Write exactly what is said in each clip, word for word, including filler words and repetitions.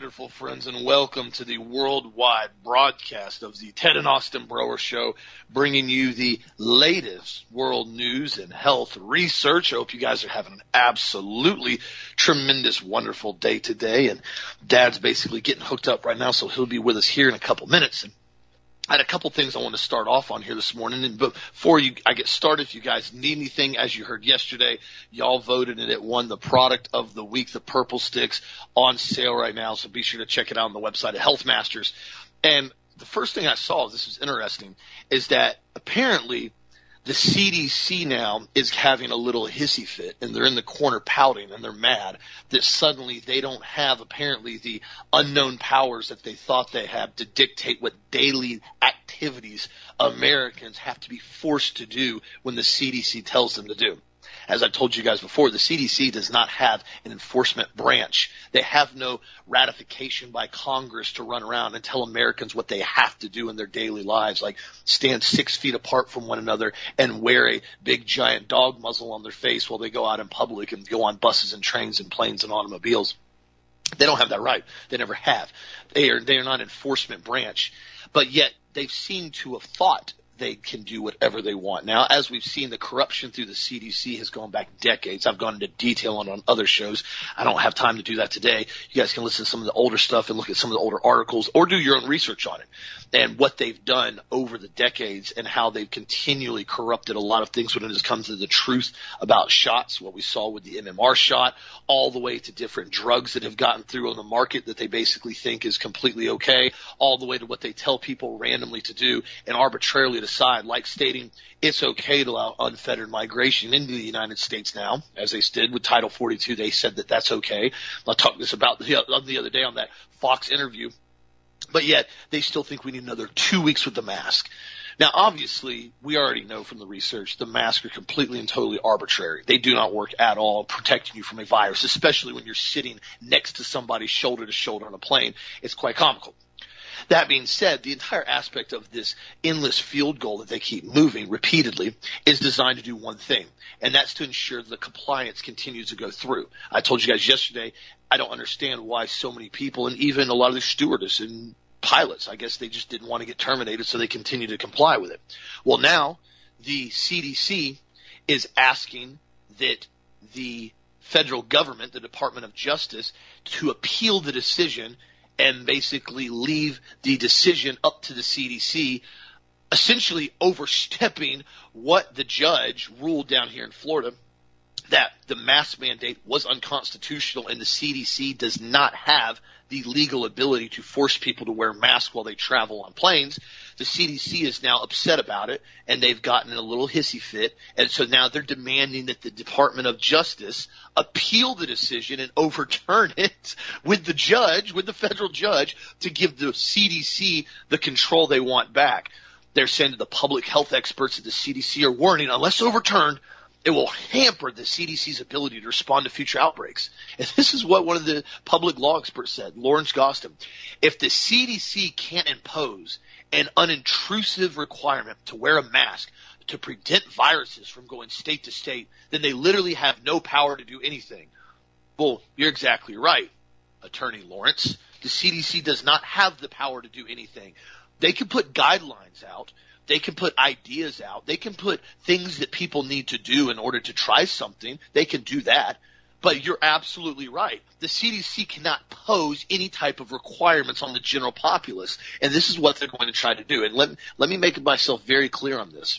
wonderful friends, and welcome to the worldwide broadcast of the Ted and Austin Broer Show, bringing you the latest world news and health research. I hope you guys are having an absolutely tremendous, wonderful day today, and Dad's basically getting hooked up right now, so he'll be with us here in a couple minutes. And I had a couple things I want to start off on here this morning, and before you, I get started, if you guys need anything, as you heard yesterday, y'all voted and it won the product of the week, the Purple Sticks, on sale right now, so be sure to check it out on the website at Health Masters. And the first thing I saw, this was interesting, is that apparently the C D C now is having a little hissy fit, and they're in the corner pouting, and they're mad that suddenly they don't have apparently the unknown powers that they thought they had to dictate what daily activities Americans have to be forced to do when the C D C tells them to do. As I told you guys before, the C D C does not have an enforcement branch. They have no ratification by Congress to run around and tell Americans what they have to do in their daily lives, like stand six feet apart from one another and wear a big giant dog muzzle on their face while they go out in public and go on buses and trains and planes and automobiles. They don't have that right. They never have. They are, they are not an enforcement branch. But yet they've seemed to have thought they can do whatever they want. Now, as we've seen, the corruption through the C D C has gone back decades. I've gone into detail on, on other shows. I don't have time to do that today. You guys can listen to some of the older stuff and look at some of the older articles or do your own research on it and what they've done over the decades and how they've continually corrupted a lot of things when it comes to the truth about shots, what we saw with the M M R shot, all the way to different drugs that have gotten through on the market that they basically think is completely okay, all the way to what they tell people randomly to do and arbitrarily decide, like stating it's okay to allow unfettered migration into the United States now, as they did with Title forty-two. They said that that's okay. I talked this about the, the other day on that Fox interview. But yet they still think we need another two weeks with the mask. Now, obviously, we already know from the research the masks are completely and totally arbitrary. They do not work at all protecting you from a virus, especially when you're sitting next to somebody shoulder to shoulder on a plane. It's quite comical. That being said, the entire aspect of this endless field goal that they keep moving repeatedly is designed to do one thing, and that's to ensure that the compliance continues to go through. I told you guys yesterday, I don't understand why so many people, and even a lot of the stewardess and pilots, I guess they just didn't want to get terminated, so they continue to comply with it. Well, now the C D C is asking that the federal government, the Department of Justice, to appeal the decision and basically leave the decision up to the C D C, essentially overstepping what the judge ruled down here in Florida, that the mask mandate was unconstitutional and the C D C does not have the legal ability to force people to wear masks while they travel on planes. The C D C is now upset about it, and they've gotten in a little hissy fit, and so now they're demanding that the Department of Justice appeal the decision and overturn it with the judge, with the federal judge, to give the C D C the control they want back. They're saying that the public health experts at the C D C are warning, unless overturned, it will hamper the C D C's ability to respond to future outbreaks. And this is what one of the public law experts said, Lawrence Gostin. If the C D C can't impose an unintrusive requirement to wear a mask to prevent viruses from going state to state, then they literally have no power to do anything. Well, you're exactly right, Attorney Lawrence. The C D C does not have the power to do anything. They can put guidelines out. They can put ideas out. They can put things that people need to do in order to try something. They can do that. But you're absolutely right. The C D C cannot pose any type of requirements on the general populace, and this is what they're going to try to do. And let, let me make myself very clear on this.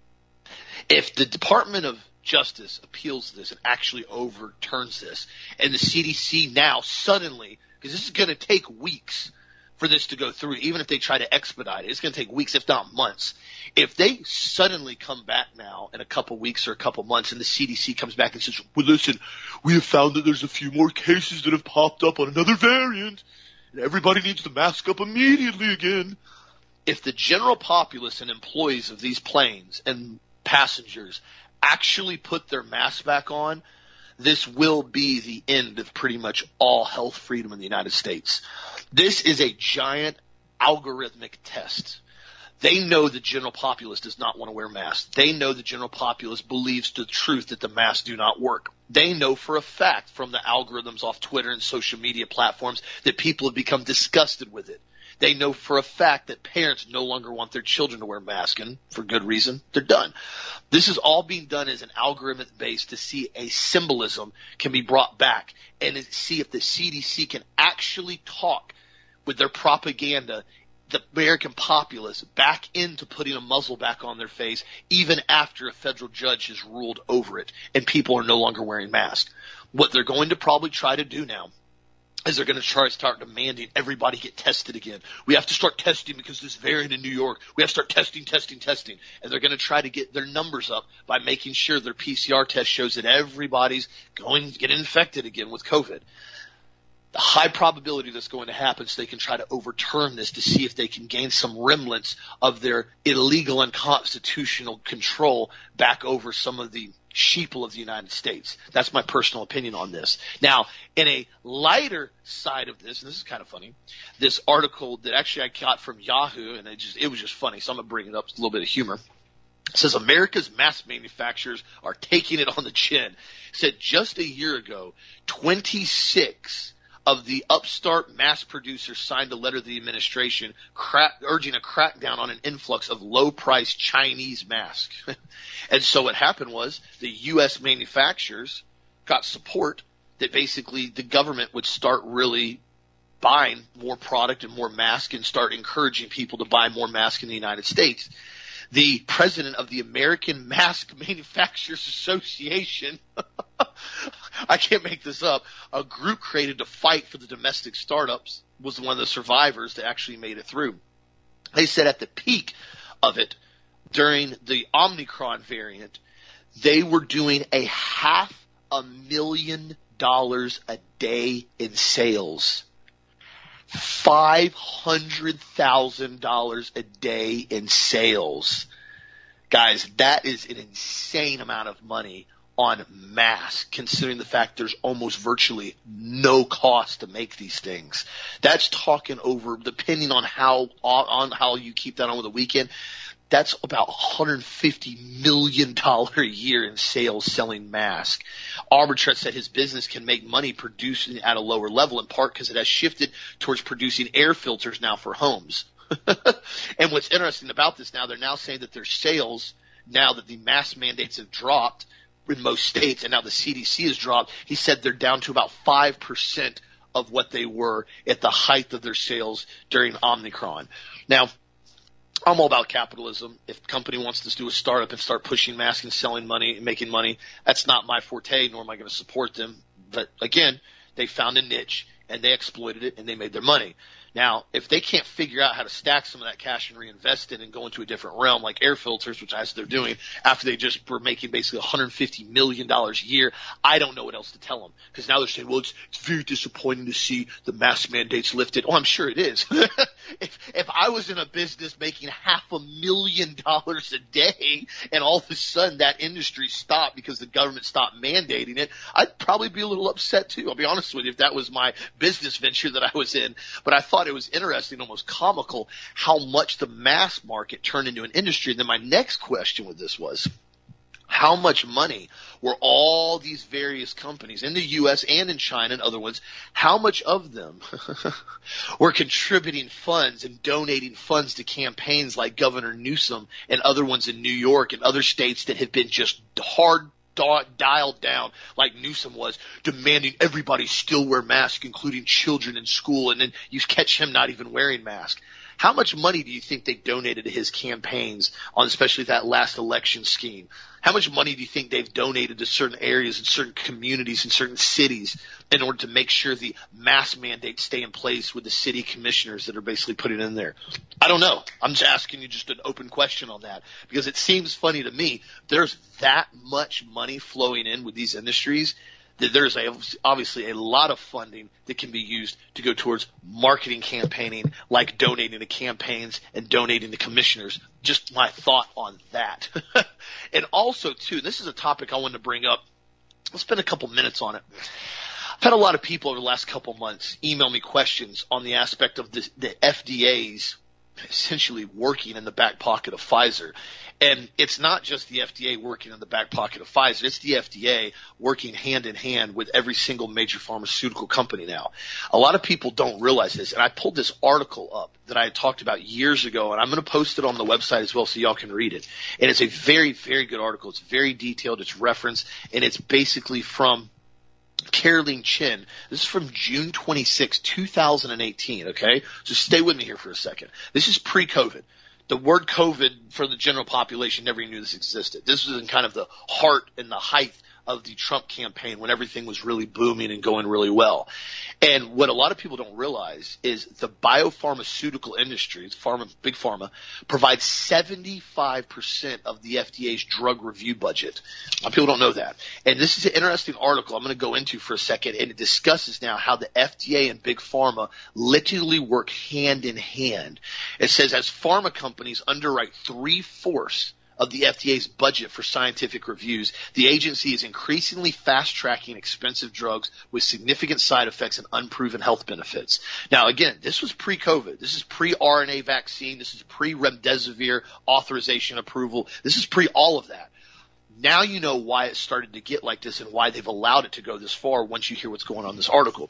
If the Department of Justice appeals this and actually overturns this, and the C D C now suddenly, because this is going to take weeks for this to go through, even if they try to expedite it, it's going to take weeks, if not months. If they suddenly come back now in a couple weeks or a couple months and the C D C comes back and says, well, listen, we have found that there's a few more cases that have popped up on another variant, and everybody needs to mask up immediately again. If the general populace and employees of these planes and passengers actually put their masks back on, this will be the end of pretty much all health freedom in the United States. This is a giant algorithmic test They know the general populace does not want to wear masks. They know the general populace believes the truth that the masks do not work. They know for a fact from the algorithms off Twitter and social media platforms that people have become disgusted with it. They know for a fact that parents no longer want their children to wear masks, and for good reason. They're done. This is all being done as an algorithmic base to see a symbolism can be brought back and see if the C D C can actually talk with their propaganda the American populace back into putting a muzzle back on their face even after a federal judge has ruled over it and people are no longer wearing masks. What they're going to probably try to do now is they're going to try to start demanding everybody get tested again. We have to start testing because this variant in New York, we have to start testing, testing, testing. And they're going to try to get their numbers up by making sure their P C R test shows that everybody's going to get infected again with COVID. The high probability that's going to happen so they can try to overturn this to see if they can gain some remnants of their illegal and unconstitutional control back over some of the sheeple of the United States. That's my personal opinion on this. Now, in a lighter side of this, and this is kind of funny, this article that actually I got from Yahoo, and it just it was just funny, so I'm going to bring it up. It's a little bit of humor. It says America's mask manufacturers are taking it on the chin. It said just a year ago, twenty-six of the upstart mask producers signed a letter to the administration crack, urging a crackdown on an influx of low-priced Chinese masks. And so what happened was the U S manufacturers got support that basically the government would start really buying more product and more masks and start encouraging people to buy more masks in the United States. The president of the American Mask Manufacturers Association I can't make this up, a group created to fight for the domestic startups was one of the survivors that actually made it through. They said at the peak of it, during the Omicron variant, they were doing a half a million dollars a day in sales. five hundred thousand dollars a day in sales. Guys, that is an insane amount of money on masks, considering the fact there's almost virtually no cost to make these things. That's talking over, depending on how on how you keep that on with the weekend, that's about one hundred fifty million dollars a year in sales selling masks. Arbitret said his business can make money producing at a lower level, in part because it has shifted towards producing air filters now for homes. And what's interesting about this now, they're now saying that their sales, now that the mask mandates have dropped in most states and now the C D C has dropped, he said they're down to about five percent of what they were at the height of their sales during Omicron. Now, I'm all about capitalism. If a company wants to do a startup and start pushing masks and selling money and making money, that's not my forte, nor am I going to support them. But again, they found a niche and they exploited it and they made their money. Now, if they can't figure out how to stack some of that cash and reinvest it and go into a different realm like air filters, which as they're doing after they just were making basically one hundred fifty million dollars a year, I don't know what else to tell them. Because now they're saying, well, it's, it's very disappointing to see the mask mandates lifted. Oh, I'm sure it is. if, if I was in a business making half a million dollars a day and all of a sudden that industry stopped because the government stopped mandating it, I'd probably be a little upset too. I'll be honest with you if that was my business venture that I was in. But I thought it was interesting, almost comical, how much the mass market turned into an industry. And then my next question with this was, how much money were all these various companies in the U S and in China and other ones, how much of them were contributing funds and donating funds to campaigns like Governor Newsom and other ones in New York and other states that had been just hard dialed down like Newsom was, demanding everybody still wear masks, including children in school, and then you catch him not even wearing masks. How much money do you think they donated to his campaigns on especially that last election scheme? How much money do you think they've donated to certain areas and certain communities and certain cities in order to make sure the mask mandates stay in place with the city commissioners that are basically putting it in there? I don't know. I'm just asking you just an open question on that because it seems funny to me. There's that much money flowing in with these industries that there's a, obviously a lot of funding that can be used to go towards marketing campaigning, like donating to campaigns and donating to commissioners. Just my thought on that. And also, too, this is a topic I wanted to bring up. I'll spend a couple minutes on it. I've had a lot of people over the last couple months email me questions on the aspect of the, the F D A's essentially working in the back pocket of Pfizer. And it's not just the F D A working in the back pocket of Pfizer. It's the F D A working hand in hand with every single major pharmaceutical company now. A lot of people don't realize this. And I pulled this article up that I had talked about years ago, and I'm going to post it on the website as well so y'all can read it. And it's a very, very good article. It's very detailed. It's referenced, and it's basically from Caroline Chin. This is from June twenty-sixth, two thousand eighteen, okay? So stay with me here for a second. This is pre-COVID. The word COVID for the general population never even knew this existed. This was in kind of the heart and the height of the Trump campaign when everything was really booming and going really well. And what a lot of people don't realize is the biopharmaceutical industry, pharma, big pharma, provides seventy-five percent of the F D A's drug review budget. A lot of people don't know that. And this is an interesting article I'm going to go into for a second, and it discusses now how the F D A and big pharma literally work hand in hand. It says as pharma companies underwrite three-fourths of the F D A's budget for scientific reviews, the agency is increasingly fast-tracking expensive drugs with significant side effects and unproven health benefits. Now, again, this was pre-COVID. This is pre-R N A vaccine. This is pre-remdesivir authorization approval. This is pre-all of that. Now you know why it started to get like this and why they've allowed it to go this far once you hear what's going on in this article.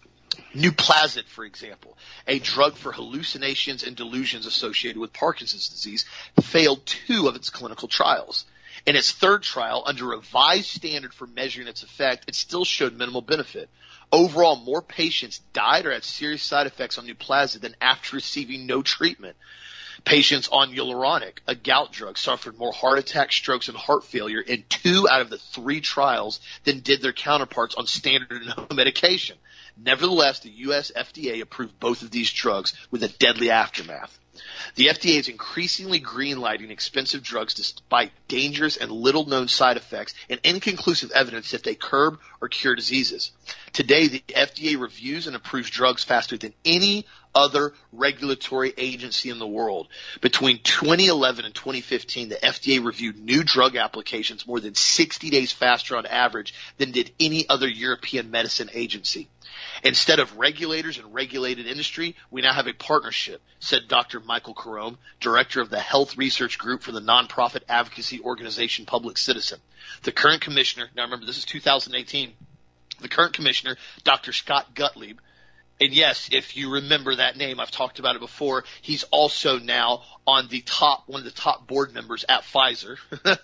Nuplazid, for example, a drug for hallucinations and delusions associated with Parkinson's disease, failed two of its clinical trials. In its third trial, under a revised standard for measuring its effect, it still showed minimal benefit. Overall, more patients died or had serious side effects on Nuplazid than after receiving no treatment. Patients on Uloronic, a gout drug, suffered more heart attacks, strokes, and heart failure in two out of the three trials than did their counterparts on standard and medication. Nevertheless, the U S F D A approved both of these drugs with a deadly aftermath. The F D A is increasingly greenlighting expensive drugs despite dangerous and little-known side effects and inconclusive evidence that they curb or cure diseases. Today, the F D A reviews and approves drugs faster than any other regulatory agency in the world. Between twenty eleven and twenty fifteen, the F D A reviewed new drug applications more than sixty days faster on average than did any other European medicine agency. Instead of regulators and regulated industry, we now have a partnership, said Doctor Michael Carome, director of the Health Research Group for the nonprofit advocacy organization Public Citizen. The current commissioner, now remember this is two thousand eighteen, the current commissioner, Doctor Scott Gottlieb, and yes, if you remember that name, I've talked about it before, he's also now on the top, one of the top board members at Pfizer.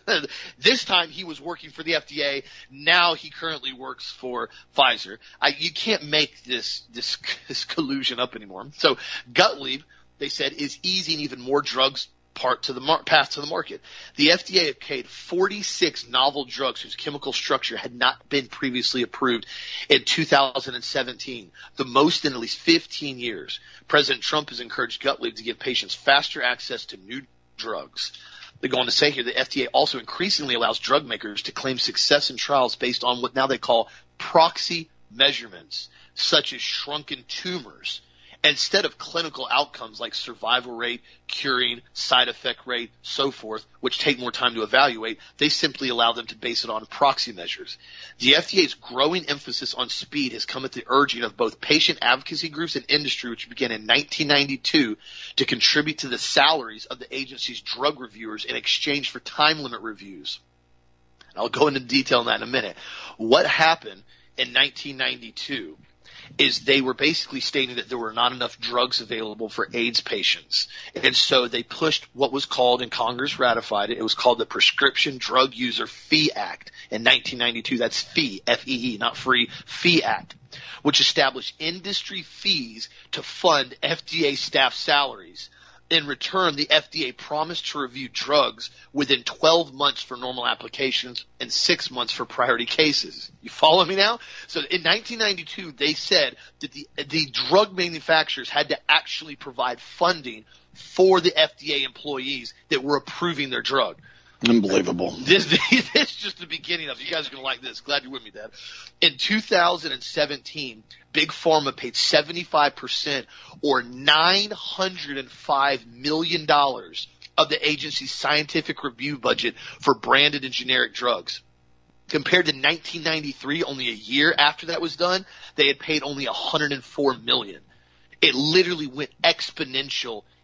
This time he was working for the F D A. Now he currently works for Pfizer. I, you can't make this, this, this collusion up anymore. So Gottlieb, they said, is easing even more drugs part to the mar- path to the market. The F D A okayed forty-six novel drugs whose chemical structure had not been previously approved in two thousand seventeen, the most in at least fifteen years. President Trump has encouraged Gottlieb to give patients faster access to new drugs. They go on to say here the F D A also increasingly allows drug makers to claim success in trials based on what now they call proxy measurements, such as shrunken tumors, instead of clinical outcomes like survival rate, curing, side effect rate, so forth, which take more time to evaluate. They simply allow them to base it on proxy measures. The F D A's growing emphasis on speed has come at the urging of both patient advocacy groups and industry, which began in nineteen ninety-two to contribute to the salaries of the agency's drug reviewers in exchange for time limit reviews. I'll go into detail on that in a minute. What happened in nineteen ninety-two is they were basically stating that there were not enough drugs available for AIDS patients. And so they pushed what was called, and Congress ratified it, it was called the Prescription Drug User Fee Act in nineteen ninety-two. That's fee, F E E, not free, Fee Act, which established industry fees to fund F D A staff salaries. In return, the F D A promised to review drugs within twelve months for normal applications and six months for priority cases. You follow me now? So in nineteen ninety-two, they said that the, the drug manufacturers had to actually provide funding for the F D A employees that were approving their drug. Unbelievable. This, this is just the beginning of it. You guys are going to like this. Glad you're with me, Dad. In two thousand seventeen, Big Pharma paid seventy-five percent or nine hundred five million dollars of the agency's scientific review budget for branded and generic drugs. Compared to nineteen ninety-three, only a year after that was done, they had paid only one hundred four million dollars. It literally went exponential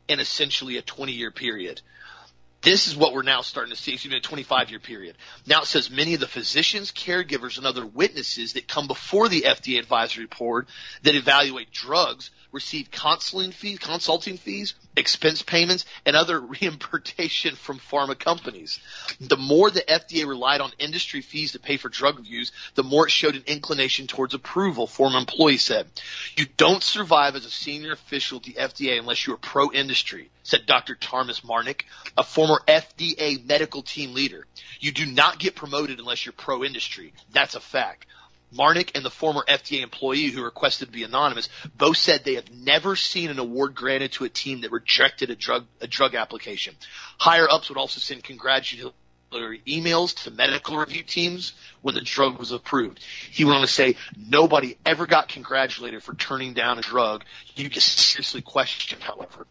in essentially a twenty-year period. This is what we're now starting to see, excuse me, a twenty-five-year period. Now it says many of the physicians, caregivers, and other witnesses that come before the F D A advisory board that evaluate drugs receive consulting fees, consulting fees, expense payments, and other reimbursement from pharma companies. The more the F D A relied on industry fees to pay for drug reviews, the more it showed an inclination towards approval, former employee said. You don't survive as a senior official at the F D A unless you're pro-industry, said Doctor Thomas Marnick, a former F D A medical team leader. You do not get promoted unless you're pro-industry. That's a fact. Marnick and the former F D A employee who requested to be anonymous both said they have never seen an award granted to a team that rejected a drug a drug application. Higher ups would also send congratulatory emails to medical review teams when the drug was approved. He went on to say nobody ever got congratulated for turning down a drug. You get seriously questioned, however.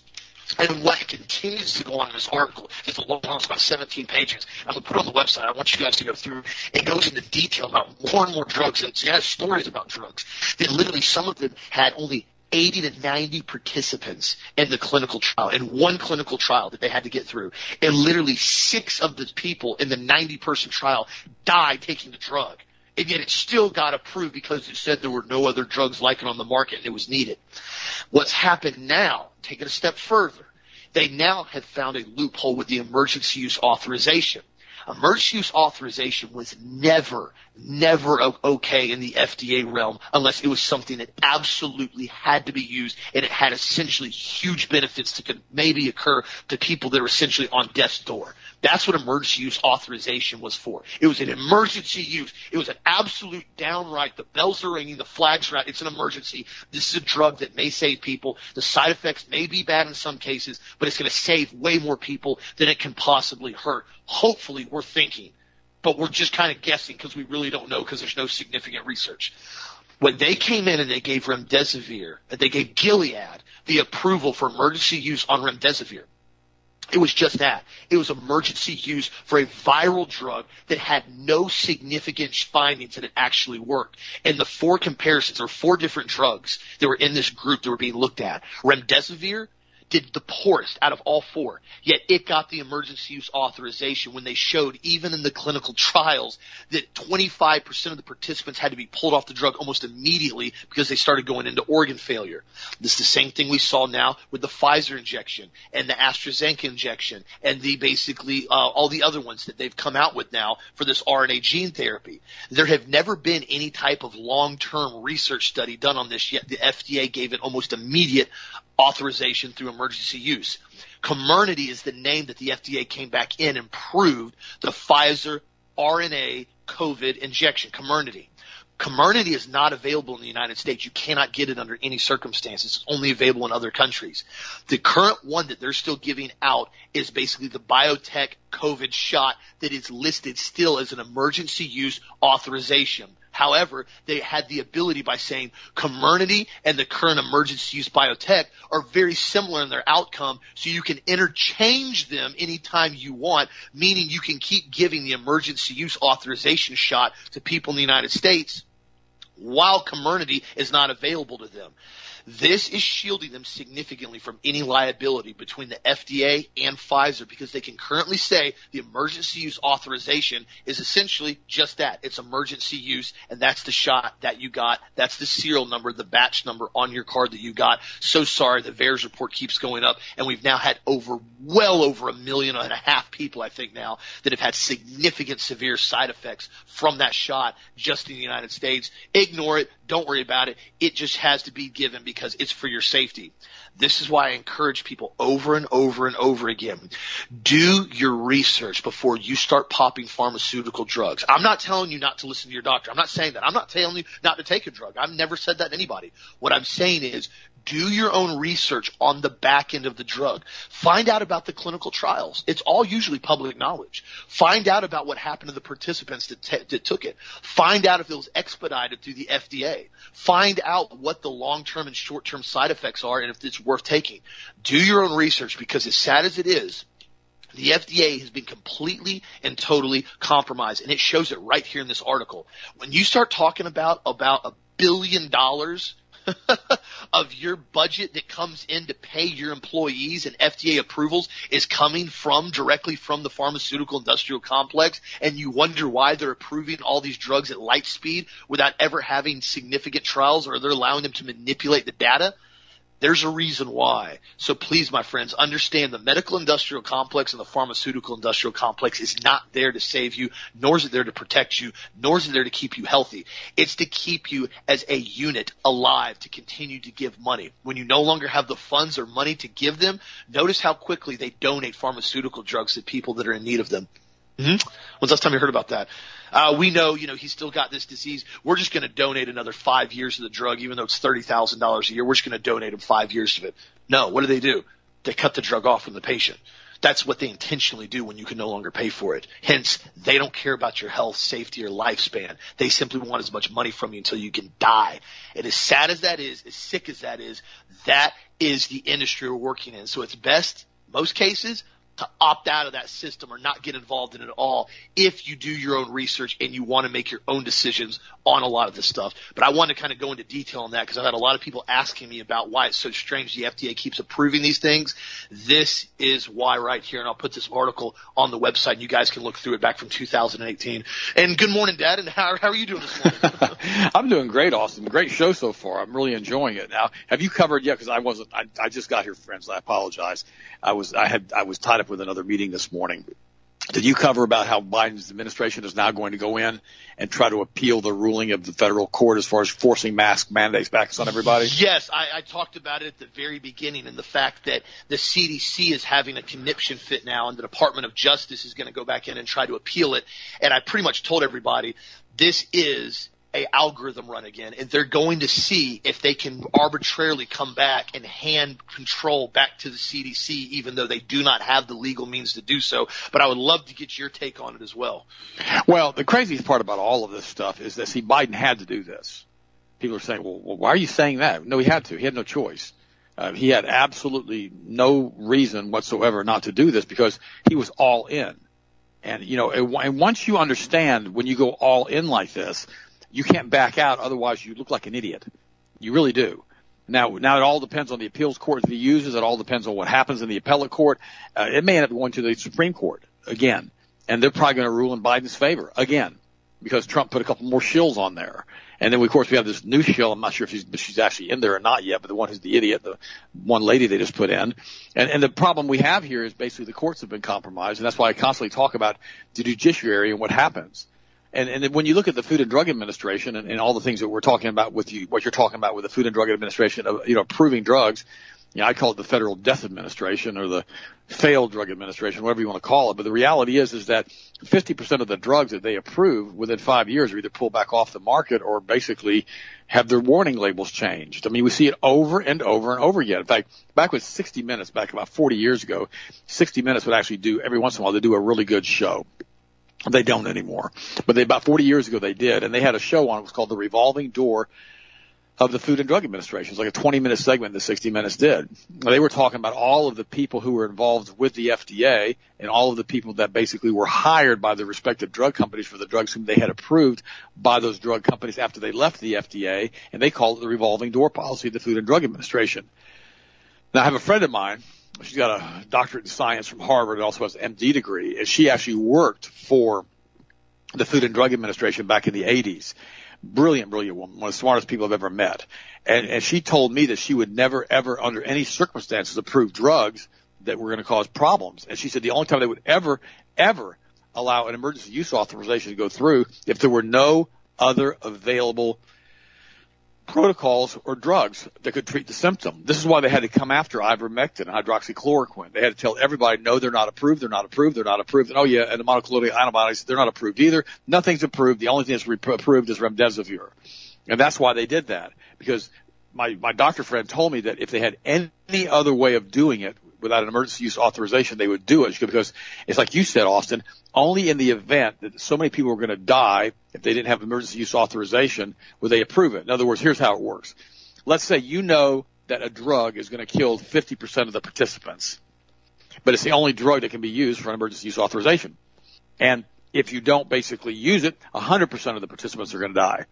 And what continues to go on in this article, it's a long one, it's about seventeen pages. I'm going to put it on the website. I want you guys to go through. It goes into detail about more and more drugs. And it has stories about drugs. That literally some of them had only eighty to ninety participants in the clinical trial, in one clinical trial that they had to get through. And literally six of the people in the ninety-person trial died taking the drug. And yet it still got approved because it said there were no other drugs like it on the market and it was needed. What's happened now, take it a step further, they now have found a loophole with the emergency use authorization. Emergency use authorization was never, never okay in the F D A realm unless it was something that absolutely had to be used and it had essentially huge benefits that could maybe occur to people that are essentially on death's door. That's what emergency use authorization was for. It was an emergency use. It was an absolute downright, the bells are ringing, the flags are out. It's an emergency. This is a drug that may save people. The side effects may be bad in some cases, but it's going to save way more people than it can possibly hurt. Hopefully, we're thinking, but we're just kind of guessing because we really don't know because there's no significant research. When they came in and they gave remdesivir, they gave Gilead the approval for emergency use on remdesivir, it was just that. It was emergency use for a viral drug that had no significant findings that it actually worked. And the four comparisons, or four different drugs that were in this group that were being looked at, remdesivir did the poorest out of all four, yet it got the emergency use authorization when they showed, even in the clinical trials, that twenty-five percent of the participants had to be pulled off the drug almost immediately because they started going into organ failure. This is the same thing we saw now with the Pfizer injection and the AstraZeneca injection and the basically uh, all the other ones that they've come out with now for this R N A gene therapy. There have never been any type of long-term research study done on this yet. The F D A gave it almost immediate authorization through emergency use. Comirnaty is the name that the F D A came back in and proved the Pfizer R N A COVID injection, Comirnaty. Comirnaty is not available in the United States. You cannot get it under any circumstances. It's only available in other countries. The current one that they're still giving out is basically the biotech COVID shot that is listed still as an emergency use authorization. However, they had the ability by saying Comirnaty and the current emergency use biotech are very similar in their outcome, so you can interchange them anytime you want, meaning you can keep giving the emergency use authorization shot to people in the United States while Comirnaty is not available to them. This is shielding them significantly from any liability between the F D A and Pfizer because they can currently say the emergency use authorization is essentially just that. It's emergency use, and that's the shot that you got. That's the serial number, the batch number on your card that you got. So sorry, the V A E R S report keeps going up, and we've now had over, well over a million and a half people, I think now, that have had significant severe side effects from that shot just in the United States. Ignore it. Don't worry about it. It just has to be given because it's for your safety. This is why I encourage people over and over and over again. Do your research before you start popping pharmaceutical drugs. I'm not telling you not to listen to your doctor. I'm not saying that. I'm not telling you not to take a drug. I've never said that to anybody. What I'm saying is do your own research on the back end of the drug. Find out about the clinical trials. It's all usually public knowledge. Find out about what happened to the participants that, t- that took it. Find out if it was expedited through the F D A. Find out what the long-term and short-term side effects are and if it's worth taking. Do your own research because as sad as it is, the F D A has been completely and totally compromised, and it shows it right here in this article. When you start talking about about a billion dollars of your budget that comes in to pay your employees and F D A approvals is coming from directly from the pharmaceutical industrial complex, and you wonder why they're approving all these drugs at light speed without ever having significant trials, or they're allowing them to manipulate the data, there's a reason why. So please, my friends, understand the medical industrial complex and the pharmaceutical industrial complex is not there to save you, nor is it there to protect you, nor is it there to keep you healthy. It's to keep you as a unit alive, to continue to give money. When you no longer have the funds or money to give them, notice how quickly they donate pharmaceutical drugs to people that are in need of them. Mm-hmm. When's the last time you heard about that? Uh, we know, you know, he's still got this disease. We're just going to donate another five years of the drug, even though it's thirty thousand dollars a year. We're just going to donate him five years of it. No, what do they do? They cut the drug off from the patient. That's what they intentionally do when you can no longer pay for it. Hence, they don't care about your health, safety, or lifespan. They simply want as much money from you until you can die. And as sad as that is, as sick as that is, that is the industry we're working in. So it's best, most cases, to opt out of that system or not get involved in it at all if you do your own research and you want to make your own decisions on a lot of this stuff. But I want to kind of go into detail on that because I've had a lot of people asking me about why it's so strange the F D A keeps approving these things. This is why right here, and I'll put this article on the website and you guys can look through it back from two thousand eighteen. And good morning, Dad, and how, how are you doing this morning? I'm doing great, Austin. Great show so far. I'm really enjoying it. Now, have you covered yet? Because I wasn't. I, I just got here, friends. I apologize. I was. I had. I was tied up with another meeting this morning. Did you cover about how Biden's administration is now going to go in and try to appeal the ruling of the federal court as far as forcing mask mandates back on everybody? Yes, I, I talked about it at the very beginning, and the fact that the C D C is having a conniption fit now, and the Department of Justice is going to go back in and try to appeal it. And I pretty much told everybody this is a algorithm run again, and they're going to see if they can arbitrarily come back and hand control back to the C D C, even though they do not have the legal means to do so. But I would love to get your take on it as well. Well, the craziest part about all of this stuff is that, see, Biden had to do this. People are saying, well, well why are you saying that? No, he had to. He had no choice. Uh, he had absolutely no reason whatsoever not to do this because he was all in. And, you know, and once you understand when you go all in like this, you can't back out, otherwise you look like an idiot. You really do. Now, now it all depends on the appeals court that he uses. It all depends on what happens in the appellate court. Uh, it may end up going to the Supreme Court again, and they're probably going to rule in Biden's favor again because Trump put a couple more shills on there. And then, of course, we have this new shill. I'm not sure if she's, she's actually in there or not yet, but the one who's the idiot, the one lady they just put in. And, and the problem we have here is basically the courts have been compromised, and that's why I constantly talk about the judiciary and what happens. And, and when you look at the Food and Drug Administration and, and all the things that we're talking about with you, what you're talking about with the Food and Drug Administration, of, you know, approving drugs, you know, I call it the Federal Death Administration or the Failed Drug Administration, whatever you want to call it. But the reality is, is that fifty percent of the drugs that they approve within five years are either pulled back off the market or basically have their warning labels changed. I mean, we see it over and over and over again. In fact, back with sixty minutes, back about forty years ago, sixty minutes would actually do, every once in a while, they do a really good show. They don't anymore. But they, about forty years ago they did, and they had a show on it. It was called The Revolving Door of the Food and Drug Administration. It was like a twenty-minute segment that sixty minutes did. They were talking about all of the people who were involved with the F D A and all of the people that basically were hired by the respective drug companies for the drugs whom they had approved by those drug companies after they left the F D A, and they called it the Revolving Door policy of the Food and Drug Administration. Now, I have a friend of mine. She's got a doctorate in science from Harvard and also has an M D degree, and she actually worked for the Food and Drug Administration back in the eighties. Brilliant, brilliant woman, one of the smartest people I've ever met. And, and she told me that she would never, ever, under any circumstances, approve drugs that were going to cause problems. And she said the only time they would ever, ever allow an emergency use authorization to go through if there were no other available protocols or drugs that could treat the symptom. This is why they had to come after ivermectin and hydroxychloroquine. They had to tell everybody, no, they're not approved, they're not approved, they're not approved. And oh yeah, and the monoclonal antibodies, they're not approved either. Nothing's approved. The only thing that's re- approved is remdesivir. And that's why they did that. Because my, my doctor friend told me that if they had any other way of doing it without an emergency use authorization, they would do it. Because it's like you said, Austin, only in the event that so many people were going to die if they didn't have emergency use authorization would they approve it. In other words, here's how it works. Let's say you know that a drug is going to kill fifty percent of the participants, but it's the only drug that can be used for an emergency use authorization. And if you don't basically use it, one hundred percent of the participants are going to die.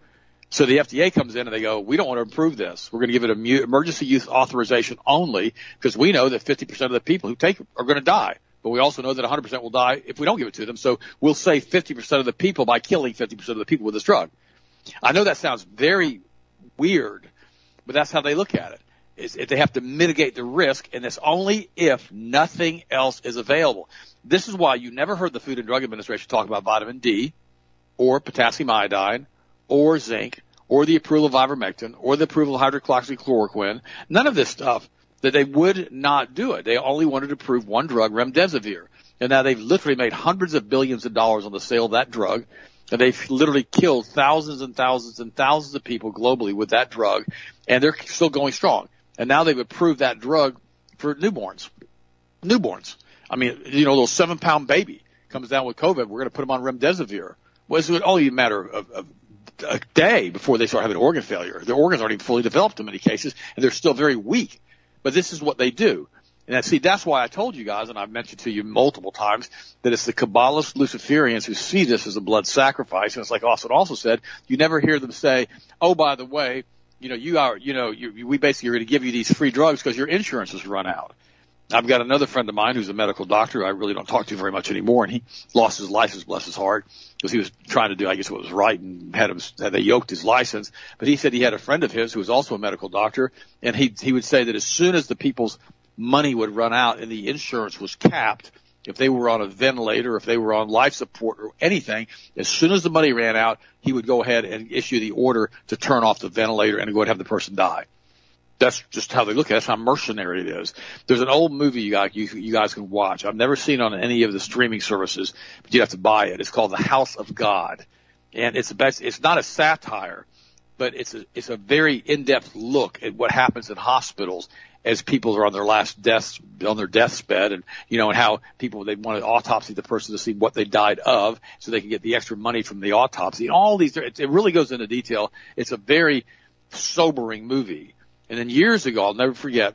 So the F D A comes in and they go, we don't want to approve this. We're going to give it an emergency use authorization only because we know that fifty percent of the people who take it are going to die. But we also know that one hundred percent will die if we don't give it to them. So we'll save fifty percent of the people by killing fifty percent of the people with this drug. I know that sounds very weird, but that's how they look at it. Is if they have to mitigate the risk, and it's only if nothing else is available. This is why you never heard the Food and Drug Administration talk about vitamin D or potassium iodine or zinc or the approval of ivermectin or the approval of hydroxychloroquine. None of this stuff, that they would not do it. They only wanted to approve one drug, remdesivir. And now they've literally made hundreds of billions of dollars on the sale of that drug. And they've literally killed thousands and thousands and thousands of people globally with that drug. And they're still going strong. And now they've approved that drug for newborns. Newborns. I mean, you know, a little seven-pound baby comes down with COVID. We're going to put them on remdesivir. Well, it's only a matter of, of a day before they start having organ failure. Their organs aren't even fully developed in many cases, and they're still very weak. But this is what they do. And I see, that's why I told you guys, and I've mentioned to you multiple times, that it's the Kabbalists, Luciferians who see this as a blood sacrifice. And it's like Austin also said, you never hear them say, oh, by the way, you know, you are, you know, you, we basically are going to give you these free drugs because your insurance has run out. I've got another friend of mine who's a medical doctor I really don't talk to very much anymore, and he lost his license, bless his heart, because he was trying to do, I guess, what was right, and had him, they yoked his license. But he said he had a friend of his who was also a medical doctor, and he he would say that as soon as the people's money would run out and the insurance was capped, if they were on a ventilator, if they were on life support or anything, as soon as the money ran out, he would go ahead and issue the order to turn off the ventilator and go ahead and have the person die. That's just how they look at it. That's how mercenary it is. There's an old movie you guys, you, you guys can watch. I've never seen it on any of the streaming services, but you have to buy it. It's called The House of God. And it's a best, it's not a satire, but it's a, it's a very in-depth look at what happens in hospitals as people are on their last deaths, on their deathbed, and, you know, and how people, they want to autopsy the person to see what they died of so they can get the extra money from the autopsy. And all these, it, it really goes into detail. It's a very sobering movie. And then years ago, I'll never forget,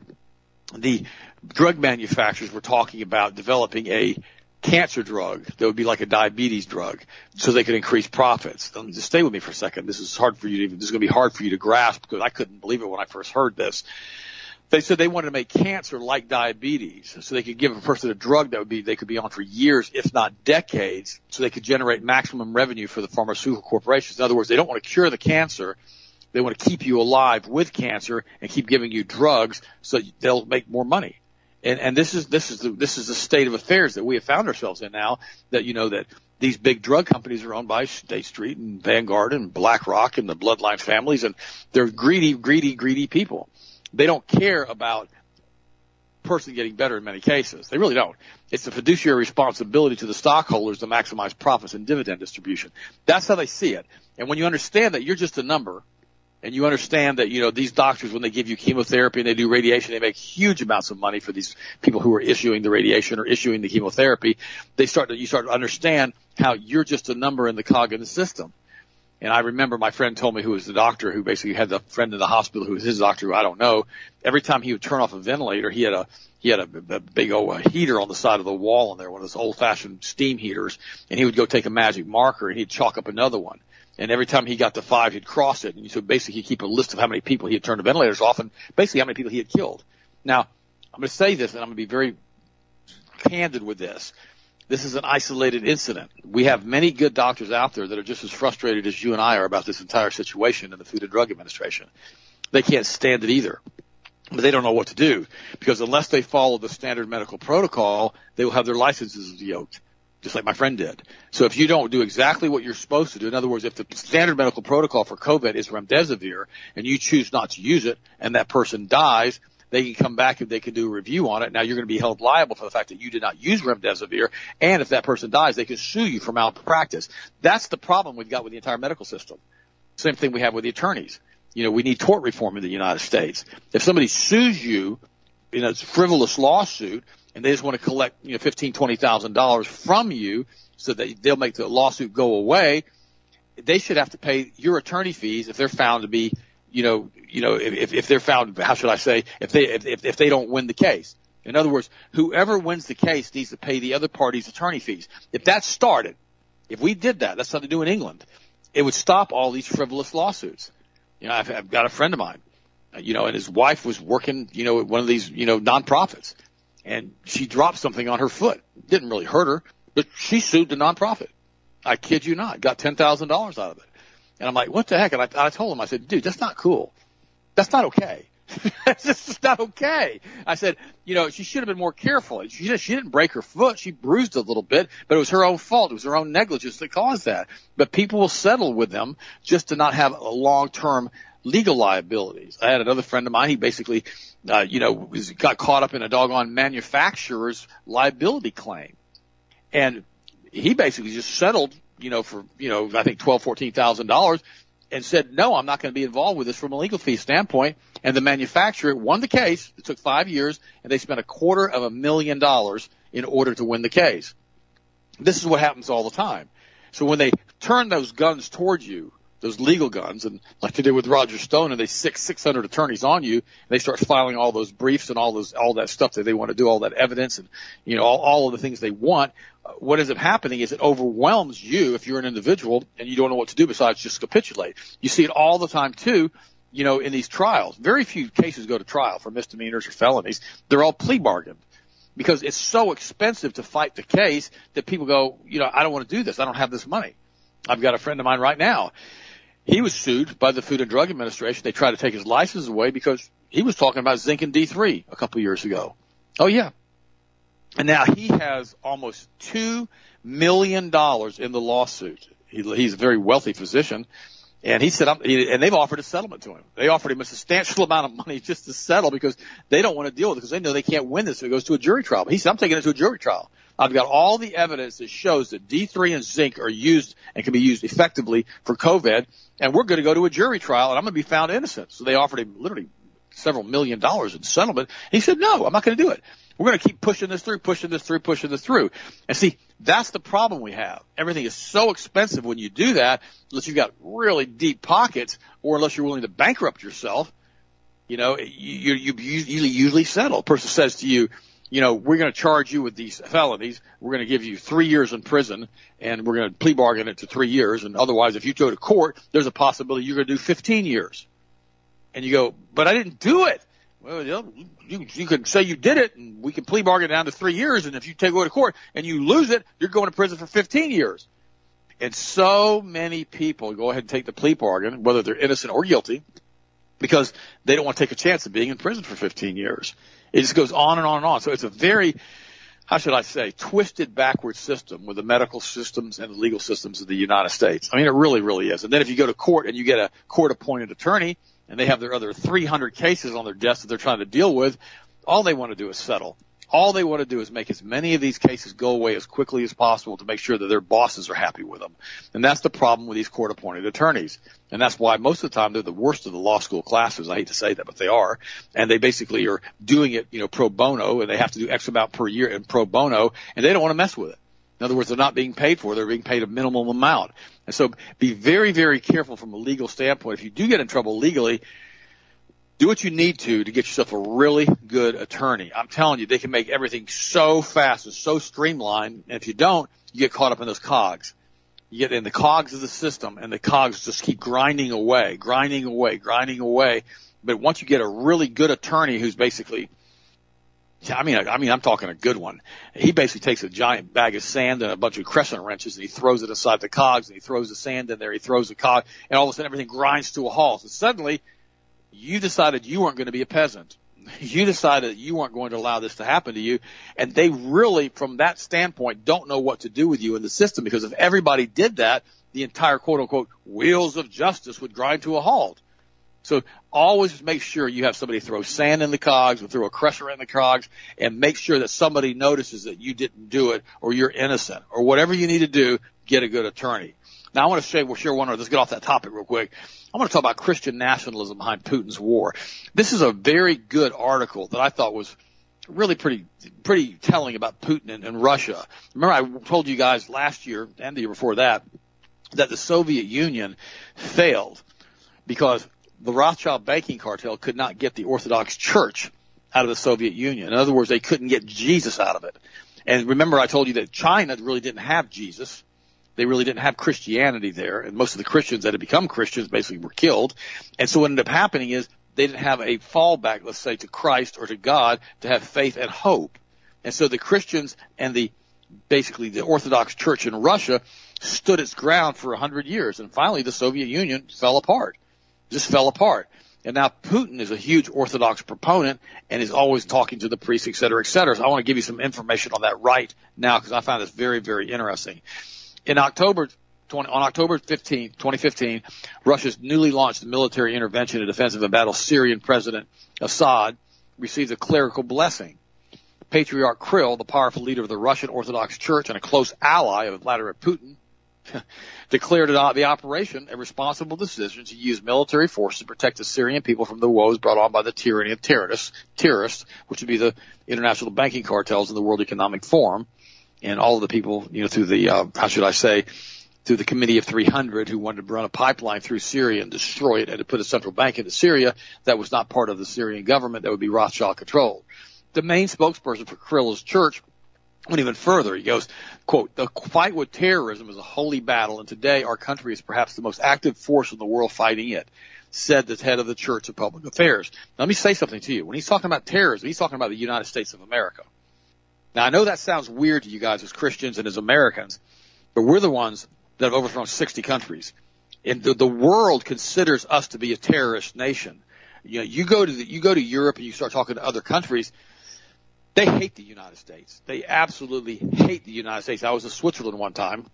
the drug manufacturers were talking about developing a cancer drug that would be like a diabetes drug so they could increase profits. Just stay with me for a second. This is hard for you to, this is going to be hard for you to grasp because I couldn't believe it when I first heard this. They said they wanted to make cancer like diabetes so they could give a person a drug that would be, they could be on for years, if not decades, so they could generate maximum revenue for the pharmaceutical corporations. In other words, they don't want to cure the cancer. They want to keep you alive with cancer and keep giving you drugs so they'll make more money. And, and this is, this is the, this is the state of affairs that we have found ourselves in now, that, you know, that these big drug companies are owned by State Street and Vanguard and BlackRock and the Bloodline families, and they're greedy, greedy, greedy people. They don't care about person getting better in many cases. They really don't. It's a fiduciary responsibility to the stockholders to maximize profits and dividend distribution. That's how they see it. And when you understand that you're just a number, and you understand that, you know, these doctors, when they give you chemotherapy and they do radiation, they make huge amounts of money for these people who are issuing the radiation or issuing the chemotherapy. They start to, you start to understand how you're just a number in the cog in the system. And I remember my friend told me, who was the doctor who basically had the friend in the hospital who was his doctor, who I don't know. Every time he would turn off a ventilator, he had a, he had a, a big old a heater on the side of the wall in there, one of those old fashioned steam heaters. And he would go take a magic marker and he'd chalk up another one. And every time he got to five, he'd cross it. And so basically he'd keep a list of how many people he had turned the ventilators off and basically how many people he had killed. Now, I'm going to say this, and I'm going to be very candid with this. This is an isolated incident. We have many good doctors out there that are just as frustrated as you and I are about this entire situation in the Food and Drug Administration. They can't stand it either. But they don't know what to do, because unless they follow the standard medical protocol, they will have their licenses yoked, just like my friend did. So if you don't do exactly what you're supposed to do, in other words, if the standard medical protocol for COVID is remdesivir and you choose not to use it and that person dies, they can come back and they can do a review on it. Now you're going to be held liable for the fact that you did not use remdesivir, and if that person dies, they can sue you for malpractice. That's the problem we've got with the entire medical system. Same thing we have with the attorneys. You know, we need tort reform in the United States. If somebody sues you in a frivolous lawsuit, and they just want to collect, you know, fifteen, twenty thousand dollars from you so that they'll make the lawsuit go away, they should have to pay your attorney fees if they're found to be, you know, you know, if, if they're found, how should I say, if they, if, if they don't win the case. In other words, whoever wins the case needs to pay the other party's attorney fees. If that started, if we did that, that's something to do in England. it would stop all these frivolous lawsuits. You know, I've, I've got a friend of mine, you know, and his wife was working, you know, at one of these, you know, nonprofits, and she dropped something on her foot. It didn't really hurt her, but she sued the nonprofit. I kid you not, got ten thousand dollars out of it. And I'm like, what the heck? And I, I told him, I said, dude, that's not cool. That's not okay. That's just not okay. I said, you know, she should have been more careful. She just, she didn't break her foot. She bruised a little bit, but it was her own fault. It was her own negligence that caused that. But people will settle with them just to not have a long-term legal liabilities. I had another friend of mine. He basically, uh, you know, was, got caught up in a doggone manufacturer's liability claim. And he basically just settled, you know, for, you know, I think twelve, fourteen thousand dollars and said, no, I'm not going to be involved with this from a legal fee standpoint. And the manufacturer won the case. It took five years, and they spent a quarter of a million dollars in order to win the case. This is what happens all the time. So when they turn those guns towards you, those legal guns, and like they did with Roger Stone, and they six six hundred attorneys on you, and they start filing all those briefs and all those all that stuff that they want to do, all that evidence, and you know all, all of the things they want. What ends up happening is it overwhelms you if you're an individual and you don't know what to do besides just capitulate. You see it all the time too, you know, in these trials. Very few cases go to trial for misdemeanors or felonies. They're all plea bargained because it's so expensive to fight the case that people go, you know, I don't want to do this. I don't have this money. I've got a friend of mine right now. He was sued by the Food and Drug Administration. They tried to take his license away because he was talking about zinc and D three a couple of years ago. Oh, yeah. And now he has almost two million dollars in the lawsuit. He, he's a very wealthy physician. And he said, I'm, he, and they've offered a settlement to him. They offered him a substantial amount of money just to settle because they don't want to deal with it because they know they can't win this if it goes to a jury trial. But he said, I'm taking it to a jury trial. I've got all the evidence that shows that D three and zinc are used and can be used effectively for COVID, and we're going to go to a jury trial, and I'm going to be found innocent. So they offered him literally several million dollars in settlement. He said, no, I'm not going to do it. We're going to keep pushing this through, pushing this through, pushing this through. And see, that's the problem we have. Everything is so expensive when you do that, unless you've got really deep pockets or unless you're willing to bankrupt yourself. You know, you, you, you usually, usually settle. A person says to you, you know, we're going to charge you with these felonies. We're going to give you three years in prison, and we're going to plea bargain it to three years. And otherwise, if you go to court, there's a possibility you're going to do fifteen years. And you go, but I didn't do it. Well, you know, you, you could say you did it, and we can plea bargain down to three years. And if you take away to court and you lose it, you're going to prison for fifteen years. And so many people go ahead and take the plea bargain, whether they're innocent or guilty, because they don't want to take a chance of being in prison for fifteen years. It just goes on and on and on. So it's a very, how should I say, twisted backward system with the medical systems and the legal systems of the United States. I mean, it really, really is. And then if you go to court and you get a court-appointed attorney and they have their other three hundred cases on their desk that they're trying to deal with, all they want to do is settle. All they want to do is make as many of these cases go away as quickly as possible to make sure that their bosses are happy with them. And that's the problem with these court-appointed attorneys. And that's why most of the time they're the worst of the law school classes. I hate to say that, but they are. And they basically are doing it, you know, pro bono, and they have to do X amount per year in pro bono, and they don't want to mess with it. In other words, they're not being paid for. They're being paid a minimum amount. And so be very, very careful from a legal standpoint. If you do get in trouble legally, do what you need to to get yourself a really good attorney. I'm telling you, they can make everything so fast and so streamlined. And if you don't, you get caught up in those cogs. You get in the cogs of the system, and the cogs just keep grinding away, grinding away, grinding away. But once you get a really good attorney who's basically, I mean, I mean, I'm talking a good one. He basically takes a giant bag of sand and a bunch of crescent wrenches, and he throws it inside the cogs, and he throws the sand in there, he throws the cog, and all of a sudden everything grinds to a halt. And suddenly, you decided you weren't going to be a peasant. You decided that you weren't going to allow this to happen to you. And they really, from that standpoint, don't know what to do with you in the system, because if everybody did that, the entire quote-unquote wheels of justice would grind to a halt. So always make sure you have somebody throw sand in the cogs or throw a crusher in the cogs, and make sure that somebody notices that you didn't do it or you're innocent or whatever you need to do. Get a good attorney. Now I want to share, we'll share one other. Let's get off that topic real quick. I want to talk about Christian nationalism behind Putin's war. This is a very good article that I thought was really pretty, pretty telling about Putin and, and Russia. Remember, I told you guys last year and the year before that that the Soviet Union failed because the Rothschild banking cartel could not get the Orthodox Church out of the Soviet Union. In other words, they couldn't get Jesus out of it. And remember, I told you that China really didn't have Jesus. They really didn't have Christianity there, and most of the Christians that had become Christians basically were killed. And so what ended up happening is they didn't have a fallback, let's say, to Christ or to God to have faith and hope. And so the Christians and the basically the Orthodox Church in Russia stood its ground for a hundred years, and finally the Soviet Union fell apart, just fell apart. And now Putin is a huge Orthodox proponent and is always talking to the priests, et cetera, et cetera. So I want to give you some information on that right now because I found this very, very interesting. In October, twenty, on October fifteenth, twenty fifteen, Russia's newly launched military intervention in defense of embattled Syrian President Assad received a clerical blessing. Patriarch Kirill, the powerful leader of the Russian Orthodox Church and a close ally of Vladimir Putin, declared it the operation a responsible decision to use military force to protect the Syrian people from the woes brought on by the tyranny of terrorists, terrorists, which would be the international banking cartels in the World Economic Forum, and all of the people, you know, through the, uh, how should I say, through the Committee of three hundred who wanted to run a pipeline through Syria and destroy it and to put a central bank into Syria that was not part of the Syrian government, that would be Rothschild controlled. The main spokesperson for Kirill's church went even further. He goes, quote, "The fight with terrorism is a holy battle, and today our country is perhaps the most active force in the world fighting it," said the head of the Church of Public Affairs. Now, let me say something to you. When he's talking about terrorism, he's talking about the United States of America. Now, I know that sounds weird to you guys as Christians and as Americans, but we're the ones that have overthrown sixty countries. And the, the world considers us to be a terrorist nation. You know, you go to the, you go to Europe and you start talking to other countries, they hate the United States. They absolutely hate the United States. I was in Switzerland one time.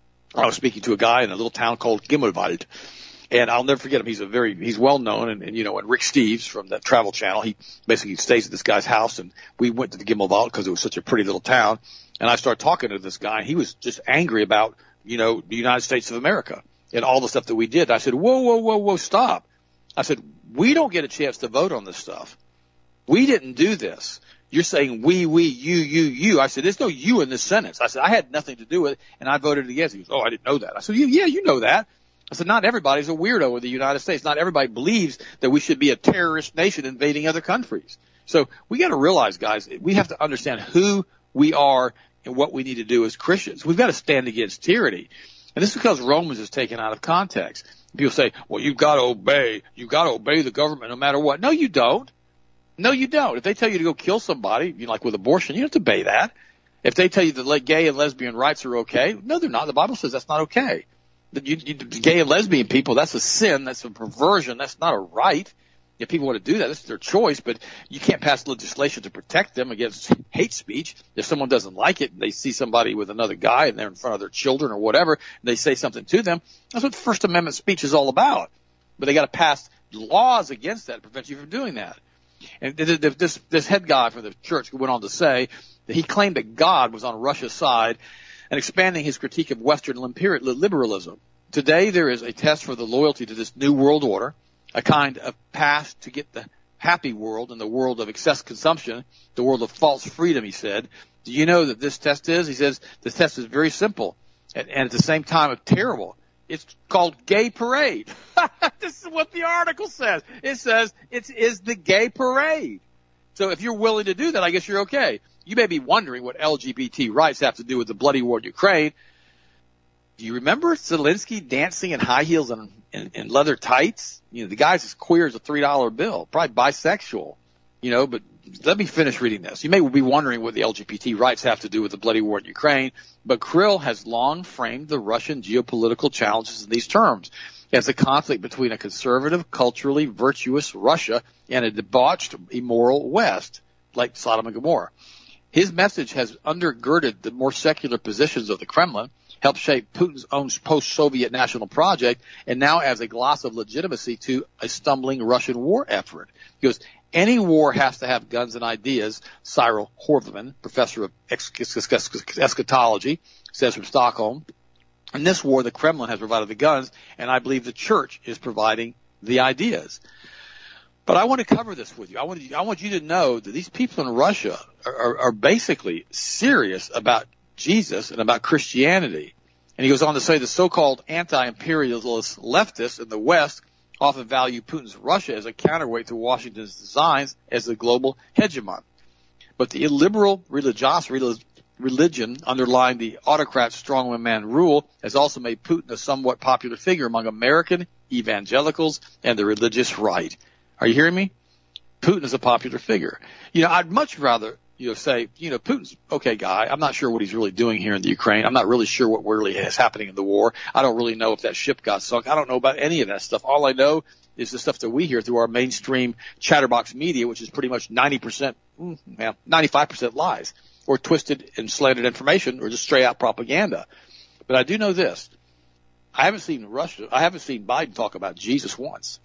I was speaking to a guy in a little town called Gimmelwald. And I'll never forget him. He's a very, he's well known. And, and, you know, and Rick Steves from that Travel Channel, he basically stays at this guy's house. And we went to the Gimmelwald because it was such a pretty little town. And I started talking to this guy. And he was just angry about, you know, the United States of America and all the stuff that we did. I said, whoa, whoa, whoa, whoa, stop. I said, we don't get a chance to vote on this stuff. We didn't do this. You're saying we, we, you, you, you. I said, there's no you in this sentence. I said, I had nothing to do with it, and I voted against it. He goes, oh, I didn't know that. I said, yeah, you know that. I said, not everybody's a weirdo in the United States. Not everybody believes that we should be a terrorist nation invading other countries. So we got to realize, guys, we have to understand who we are and what we need to do as Christians. We've got to stand against tyranny. And this is because Romans is taken out of context. People say, well, you've got to obey. You've got to obey the government no matter what. No, you don't. No, you don't. If they tell you to go kill somebody, you know, like with abortion, you don't have to obey that. If they tell you that gay and lesbian rights are okay, no, they're not. The Bible says that's not okay. You, you, gay and lesbian people, that's a sin. That's a perversion. That's not a right. If people want to do that, that's their choice, but you can't pass legislation to protect them against hate speech. If someone doesn't like it and they see somebody with another guy and they're in front of their children or whatever, and they say something to them, that's what First Amendment speech is all about. But they got to pass laws against that to prevent you from doing that. And this, this head guy from the church went on to say that he claimed that God was on Russia's side and expanding his critique of Western liberalism. Today there is a test for the loyalty to this new world order, a kind of pass to get the happy world and the world of excess consumption, the world of false freedom, he said. Do you know that this test is? He says this test is very simple and, and at the same time terrible. It's called gay parade. This is what the article says. It says it is the gay parade. So if you're willing to do that, I guess you're okay. You may be wondering what L G B T rights have to do with the bloody war in Ukraine. Do you remember Zelensky dancing in high heels and, and, and leather tights? You know, the guy's as queer as a three dollar bill, probably bisexual, you know, but let me finish reading this. You may be wondering what the L G B T rights have to do with the bloody war in Ukraine, but Kirill has long framed the Russian geopolitical challenges in these terms as a conflict between a conservative, culturally virtuous Russia and a debauched, immoral West, like Sodom and Gomorrah. His message has undergirded the more secular positions of the Kremlin, helped shape Putin's own post-Soviet national project, and now adds a gloss of legitimacy to a stumbling Russian war effort. He goes, any war has to have guns and ideas, Cyril Horvaman, professor of eschatology, says from Stockholm. In this war, the Kremlin has provided the guns, and I believe the church is providing the ideas. But I want to cover this with you. I want you, I want you to know that these people in Russia are, are, are basically serious about Jesus and about Christianity. And he goes on to say the so-called anti-imperialist leftists in the West often value Putin's Russia as a counterweight to Washington's designs as the global hegemon. But the illiberal religiosity, religion underlying the autocrat's strongman rule has also made Putin a somewhat popular figure among American evangelicals and the religious right. Are you hearing me? Putin is a popular figure. You know, I'd much rather, you know, say, you know, Putin's okay guy. I'm not sure what he's really doing here in the Ukraine. I'm not really sure what really is happening in the war. I don't really know if that ship got sunk. I don't know about any of that stuff. All I know is the stuff that we hear through our mainstream chatterbox media, which is pretty much ninety percent, well, ninety-five percent lies or twisted and slanted information or just straight out propaganda. But I do know this. I haven't seen Russia, I haven't seen Biden talk about Jesus once.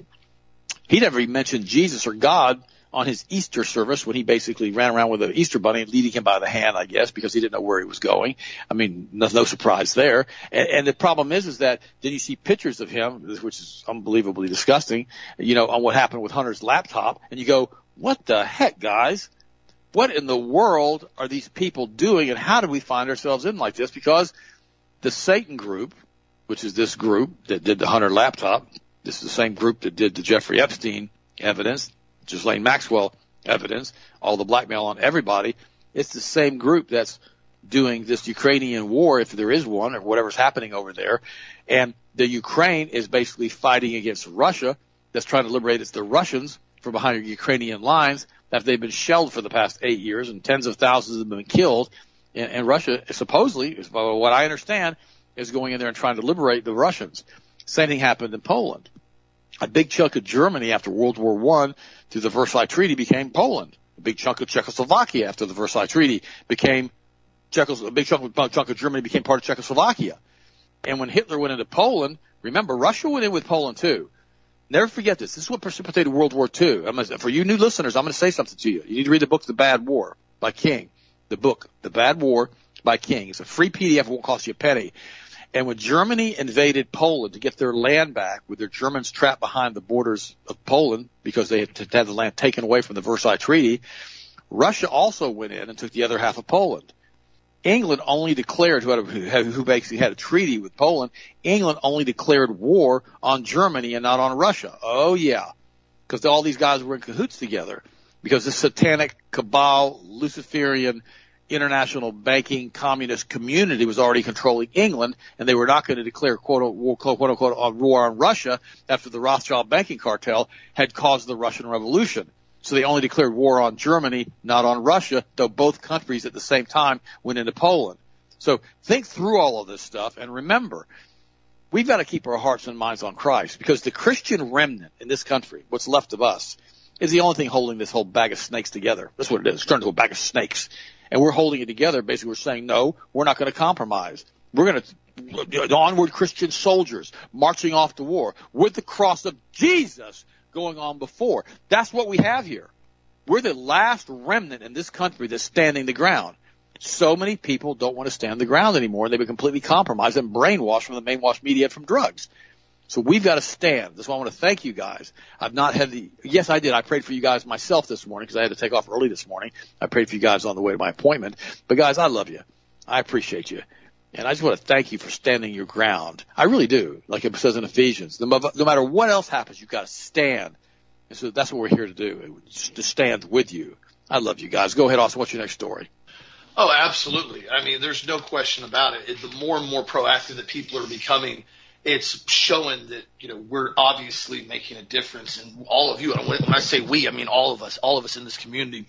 He never even mentioned Jesus or God on his Easter service when he basically ran around with an Easter bunny leading him by the hand, I guess, because he didn't know where he was going. I mean, no, no surprise there. And, and the problem is, is that then you see pictures of him, which is unbelievably disgusting, you know, on what happened with Hunter's laptop, and you go, what the heck, guys? What in the world are these people doing, and how do we find ourselves in like this? Because the Satan group, which is this group that did the Hunter laptop, this is the same group that did the Jeffrey Epstein evidence, Ghislaine Maxwell evidence, all the blackmail on everybody. It's the same group that's doing this Ukrainian war, if there is one, or whatever's happening over there. And the Ukraine is basically fighting against Russia that's trying to liberate it's the Russians from behind Ukrainian lines that they've been shelled for the past eight years and tens of thousands have been killed. And, and Russia, supposedly, what I understand, is going in there and trying to liberate the Russians. Same thing happened in Poland. A big chunk of Germany after World War One through the Versailles Treaty became Poland. A big chunk of Czechoslovakia after the Versailles Treaty became Czechos- a big chunk of, chunk of Germany became part of Czechoslovakia. And when Hitler went into Poland, remember, Russia went in with Poland too. Never forget this. This is what precipitated World War Two. I'm gonna, for you new listeners, I'm going to say something to you. You need to read the book The Bad War by King. The book The Bad War by King. It's a free P D F. It won't cost you a penny. And when Germany invaded Poland to get their land back, with their Germans trapped behind the borders of Poland because they had had the land taken away from the Versailles Treaty, Russia also went in and took the other half of Poland. England only declared, who, had, who basically had a treaty with Poland, England only declared war on Germany and not on Russia. Oh, yeah, because all these guys were in cahoots together because the satanic cabal, Luciferian, international banking communist community was already controlling England, and they were not going to declare quote unquote, quote unquote a war on Russia after the Rothschild banking cartel had caused the Russian Revolution. So they only declared war on Germany, not on Russia, though both countries at the same time went into Poland. So think through all of this stuff, and remember, we've got to keep our hearts and minds on Christ, because the Christian remnant in this country, what's left of us, is the only thing holding this whole bag of snakes together. That's what it is. It's turned into a bag of snakes. And we're holding it together. Basically, we're saying, no, we're not going to compromise. We're going to, onward Christian soldiers marching off to war with the cross of Jesus going on before. That's what we have here. We're the last remnant in this country that's standing the ground. So many people don't want to stand the ground anymore. They've been completely compromised and brainwashed from the mainwash media and from drugs. So we've got to stand. That's why I want to thank you guys. I've not had the, yes, I did. I prayed for you guys myself this morning because I had to take off early this morning. I prayed for you guys on the way to my appointment. But guys, I love you. I appreciate you. And I just want to thank you for standing your ground. I really do. Like it says in Ephesians, no matter what else happens, you've got to stand. And so that's what we're here to do, to stand with you. I love you guys. Go ahead, Austin. What's your next story? Oh, absolutely. I mean, there's no question about it. The more and more proactive that people are becoming, it's showing that, you know, we're obviously making a difference. And all of you, and when I say we, I mean all of us, all of us in this community,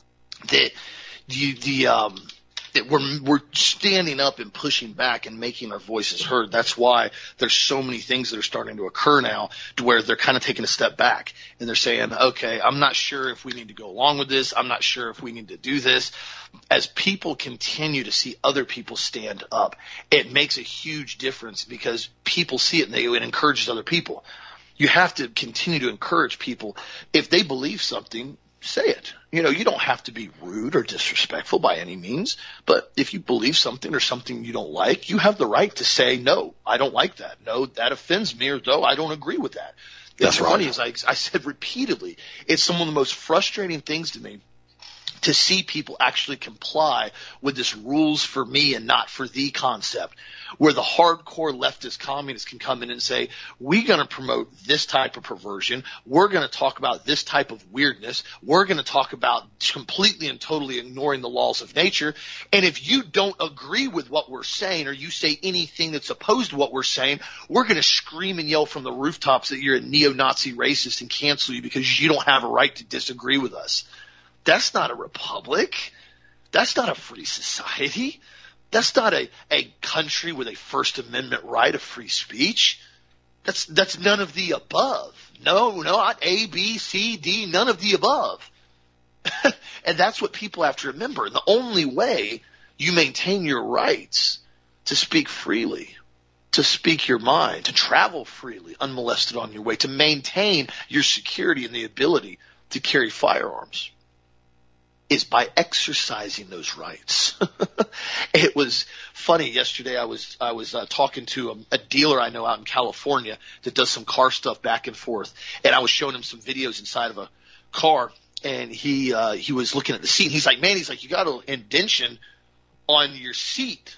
that the, the, um, that we're, we're standing up and pushing back and making our voices heard. That's why there's so many things that are starting to occur now to where they're kind of taking a step back and they're saying, okay, I'm not sure if we need to go along with this. I'm not sure if we need to do this. As people continue to see other people stand up, it makes a huge difference because people see it and they, it encourages other people. You have to continue to encourage people. If they believe something, say it. You know, you don't have to be rude or disrespectful by any means, but if you believe something or something you don't like, you have the right to say, no, I don't like that. No, that offends me, or no, I don't agree with that. That's right. Funny, as I, I said repeatedly, it's some of the most frustrating things to me to see people actually comply with this rules for me and not for thee concept, where the hardcore leftist communists can come in and say, we're going to promote this type of perversion. We're going to talk about this type of weirdness. We're going to talk about completely and totally ignoring the laws of nature. And if you don't agree with what we're saying, or you say anything that's opposed to what we're saying, we're going to scream and yell from the rooftops that you're a neo-Nazi racist and cancel you because you don't have a right to disagree with us. That's not a republic. That's not a free society. That's not a, a country with a First Amendment right of free speech. That's that's none of the above. No, no, not A, B, C, D, none of the above. And that's what people have to remember. And the only way you maintain your rights to speak freely, to speak your mind, to travel freely, unmolested on your way, to maintain your security and the ability to carry firearms, is by exercising those rights. It was funny. Yesterday I was I was uh, talking to a, a dealer I know out in California that does some car stuff back and forth, and I was showing him some videos inside of a car, and he uh, he was looking at the seat. And he's like, man, he's like, you got an indentation on your seat.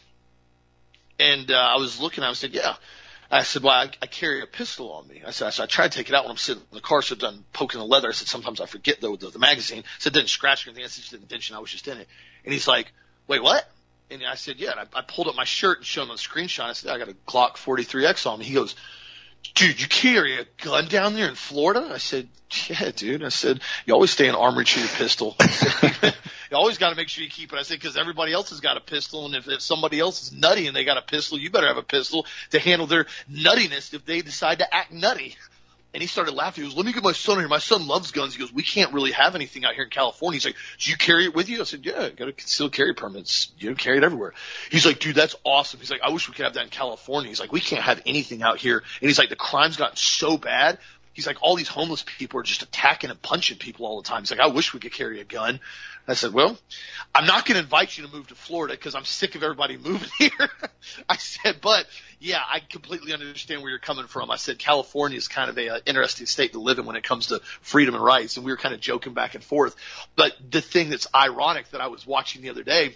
And uh, I was looking, I said, yeah. I said, well, I, I carry a pistol on me. I said, I said, I tried to take it out when I'm sitting in the car, so it doesn't poke in the leather. I said, sometimes I forget, though, the, the magazine. I said, it didn't scratch or anything. I said, it's an indentation. I was just in it. And he's like, wait, what? And I said, yeah. And I, I pulled up my shirt and showed him a screenshot. I said, I got a Glock forty-three X on me. He goes, dude, you carry a gun down there in Florida? I said, yeah, dude. I said, you always stay in armored to your pistol. I said, you always got to make sure you keep it. I said, because everybody else has got a pistol, and if, if somebody else is nutty and they got a pistol, you better have a pistol to handle their nuttiness if they decide to act nutty. And he started laughing. He goes, let me get my son here. My son loves guns. He goes, we can't really have anything out here in California. He's like, do you carry it with you? I said, yeah, got a concealed carry permits. You know, carry it everywhere. He's like, dude, that's awesome. He's like, I wish we could have that in California. He's like, we can't have anything out here. And he's like, the crime's gotten so bad. He's like, all these homeless people are just attacking and punching people all the time. He's like, I wish we could carry a gun. I said, well, I'm not going to invite you to move to Florida because I'm sick of everybody moving here. I said, but yeah, I completely understand where you're coming from. I said, California is kind of a, uh, interesting state to live in when it comes to freedom and rights. And we were kind of joking back and forth. But the thing that's ironic that I was watching the other day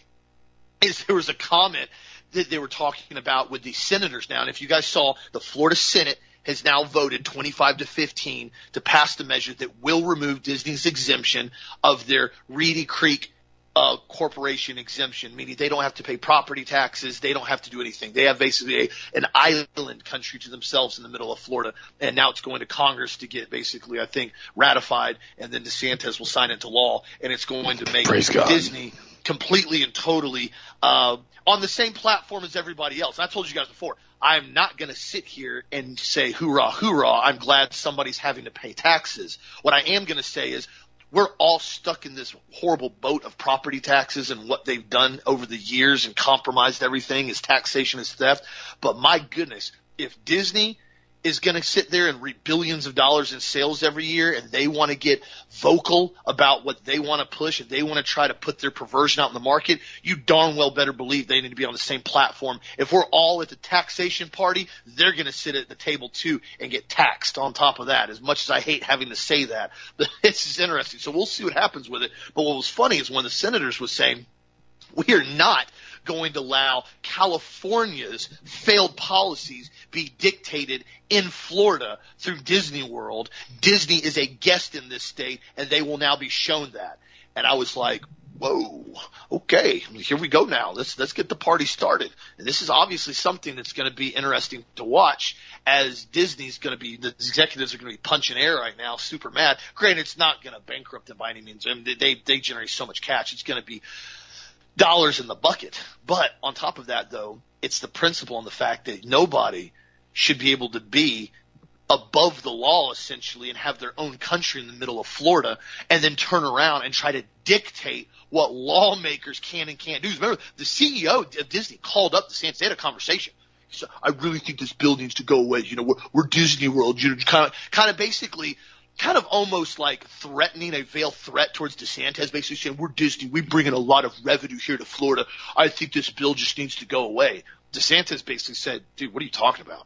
is there was a comment that they were talking about with the senators now. And if you guys saw, the Florida Senate has now voted twenty-five to fifteen to pass the measure that will remove Disney's exemption of their Reedy Creek uh, corporation exemption, meaning they don't have to pay property taxes. They don't have to do anything. They have basically a, an island country to themselves in the middle of Florida. And now it's going to Congress to get basically, I think, ratified. And then DeSantis will sign into law. And it's going to make Disney completely and totally uh, on the same platform as everybody else. And I told you guys before, I'm not going to sit here and say, hoorah, hoorah, I'm glad somebody's having to pay taxes. What I am going to say is we're all stuck in this horrible boat of property taxes and what they've done over the years and compromised everything is taxation is theft. But my goodness, if Disney is going to sit there and reap billions of dollars in sales every year and they want to get vocal about what they want to push and they want to try to put their perversion out in the market, you darn well better believe they need to be on the same platform. If we're all at the taxation party, they're going to sit at the table too and get taxed on top of that, as much as I hate having to say that. But it's just interesting. So we'll see what happens with it. But what was funny is when the senators was saying, we are not going to allow California's failed policies be dictated in Florida through Disney World. Disney is a guest in this state, and they will now be shown that. And I was like, whoa, okay, here we go now. Let's let's get the party started. And this is obviously something that's going to be interesting to watch, as Disney's going to be, the executives are going to be punching air right now, super mad. Granted, it's not going to bankrupt them by any means. I mean, they they generate so much cash. It's going to be dollars in the bucket. But on top of that, though, it's the principle and the fact that nobody should be able to be above the law, essentially, and have their own country in the middle of Florida and then turn around and try to dictate what lawmakers can and can't do. Remember, the C E O of Disney called up DeSantis. They had a conversation. He said, I really think this bill needs to go away. You know, we're, we're Disney World. You know, kind of, kind of basically – kind of almost like threatening, a veiled threat towards DeSantis, basically saying, we're Disney, we bring in a lot of revenue here to Florida. I think this bill just needs to go away. DeSantis basically said, dude, what are you talking about?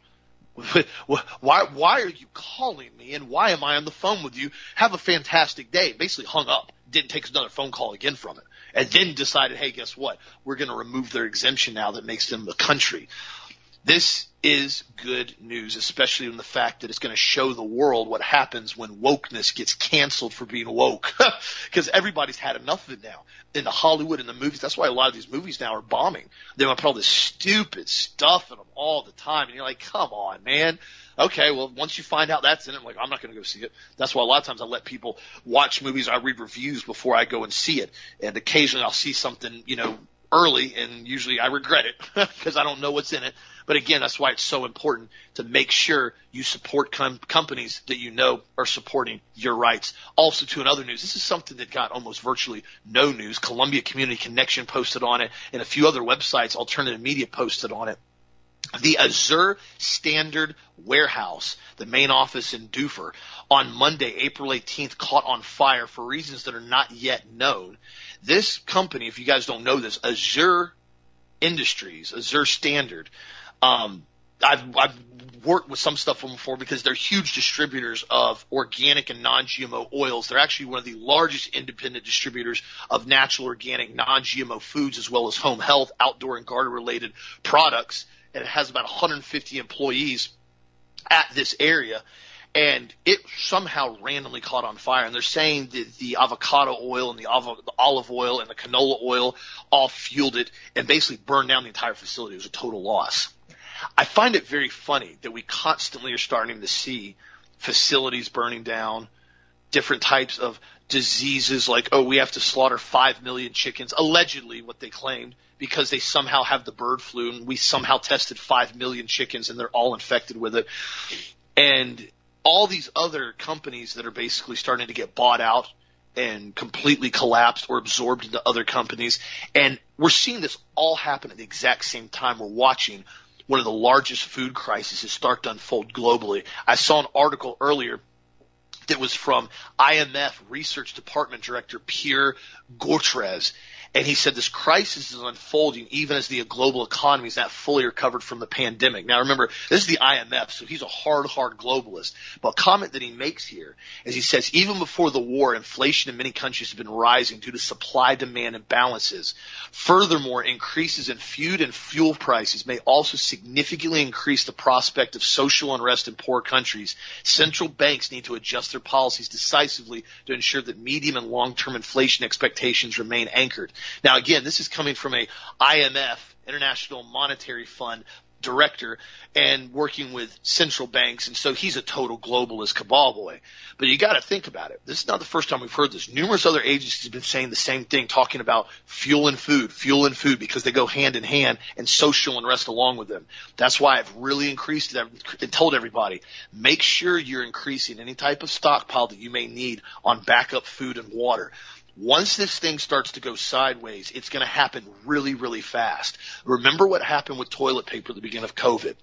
Why, why are you calling me, and why am I on the phone with you? Have a fantastic day. Basically hung up, didn't take another phone call again from it, and then decided, hey, guess what? We're going to remove their exemption now that makes them a country. This is good news, especially in the fact that it's going to show the world what happens when wokeness gets canceled for being woke. Because everybody's had enough of it now. In the Hollywood and the movies, that's why a lot of these movies now are bombing. They want to put all this stupid stuff in them all the time. And you're like, come on, man. Okay, well, once you find out that's in it, I'm like, I'm not going to go see it. That's why a lot of times I let people watch movies. I read reviews before I go and see it. And occasionally I'll see something, you know, early, and usually I regret it because I don't know what's in it. But again, that's why it's so important to make sure you support com- companies that you know are supporting your rights. Also, to another news, this is something that got almost virtually no news. Columbia Community Connection posted on it, and a few other websites, alternative media, posted on it. The Azure Standard Warehouse, the main office in Dufur, on Monday, April eighteenth, caught on fire for reasons that are not yet known. This company, if you guys don't know this, Azure Industries, Azure Standard, um, I've, I've worked with some stuff from them before because they're huge distributors of organic and non-G M O oils. They're actually one of the largest independent distributors of natural, organic, non-G M O foods, as well as home health, outdoor, and garden-related products. And it has about one hundred fifty employees at this area. And it somehow randomly caught on fire. And they're saying that the avocado oil and the, avo- the olive oil and the canola oil all fueled it and basically burned down the entire facility. It was a total loss. I find it very funny that we constantly are starting to see facilities burning down, different types of diseases like, oh, we have to slaughter five million chickens, allegedly what they claimed, because they somehow have the bird flu, and we somehow tested five million chickens and they're all infected with it. And all these other companies that are basically starting to get bought out and completely collapsed or absorbed into other companies. And we're seeing this all happen at the exact same time. We're watching one of the largest food crises start to unfold globally. I saw an article earlier that was from I M F Research Department Director Pierre Gautres. And he said this crisis is unfolding even as the global economy is not fully recovered from the pandemic. Now, remember, this is the I M F, so he's a hard, hard globalist. But a comment that he makes here is he says, even before the war, inflation in many countries has been rising due to supply-demand imbalances. Furthermore, increases in food and fuel prices may also significantly increase the prospect of social unrest in poor countries. Central banks need to adjust their policies decisively to ensure that medium and long-term inflation expectations remain anchored. Now, again, this is coming from a I M F, International Monetary Fund, director and working with central banks, and so he's a total globalist cabal boy. But you got to think about it. This is not the first time we've heard this. Numerous other agencies have been saying the same thing, talking about fuel and food, fuel and food, because they go hand in hand, and social unrest along with them. That's why I've really increased it and told everybody, make sure you're increasing any type of stockpile that you may need on backup food and water. Once this thing starts to go sideways, it's going to happen really, really fast. Remember what happened with toilet paper at the beginning of COVID.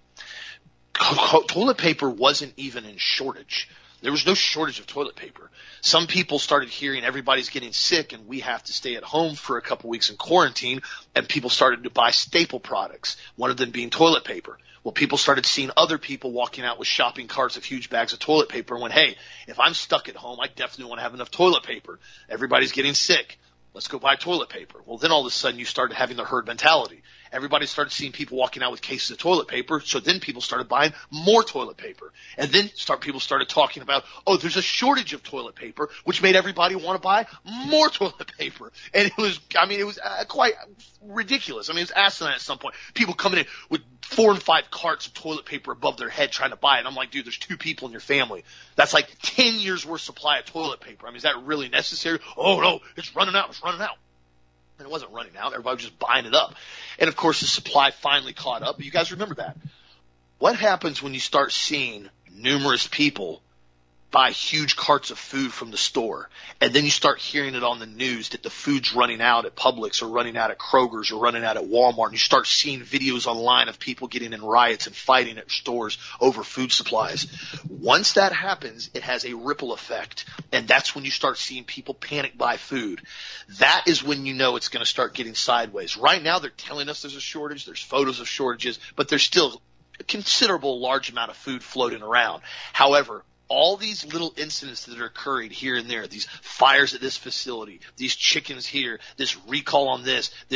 Toilet paper wasn't even in shortage. There was no shortage of toilet paper. Some people started hearing everybody's getting sick and we have to stay at home for a couple weeks in quarantine, and people started to buy staple products, one of them being toilet paper. Well, people started seeing other people walking out with shopping carts of huge bags of toilet paper and went, hey, if I'm stuck at home, I definitely want to have enough toilet paper. Everybody's getting sick. Let's go buy toilet paper. Well, then all of a sudden you started having the herd mentality. Everybody started seeing people walking out with cases of toilet paper, so then people started buying more toilet paper. And then start people started talking about, oh, there's a shortage of toilet paper, which made everybody want to buy more toilet paper. And it was, I mean, it was uh, quite ridiculous. I mean, it was asinine at some point. People coming in with four and five carts of toilet paper above their head trying to buy it. I'm like, dude, there's two people in your family. That's like ten years worth supply of toilet paper. I mean, is that really necessary? Oh, no, it's running out. It's running out. And it wasn't running out. Everybody was just buying it up. And, of course, the supply finally caught up. But you guys remember that. What happens when you start seeing numerous people buy huge carts of food from the store, and then you start hearing it on the news that the food's running out at Publix or running out at Kroger's or running out at Walmart, and you start seeing videos online of people getting in riots and fighting at stores over food supplies. Once that happens, it has a ripple effect, and that's when you start seeing people panic buy food. That is when you know it's going to start getting sideways. Right now they're telling us there's a shortage, there's photos of shortages, but there's still a considerable large amount of food floating around. However, all these little incidents that are occurring here and there, these fires at this facility, these chickens here, this recall on this, this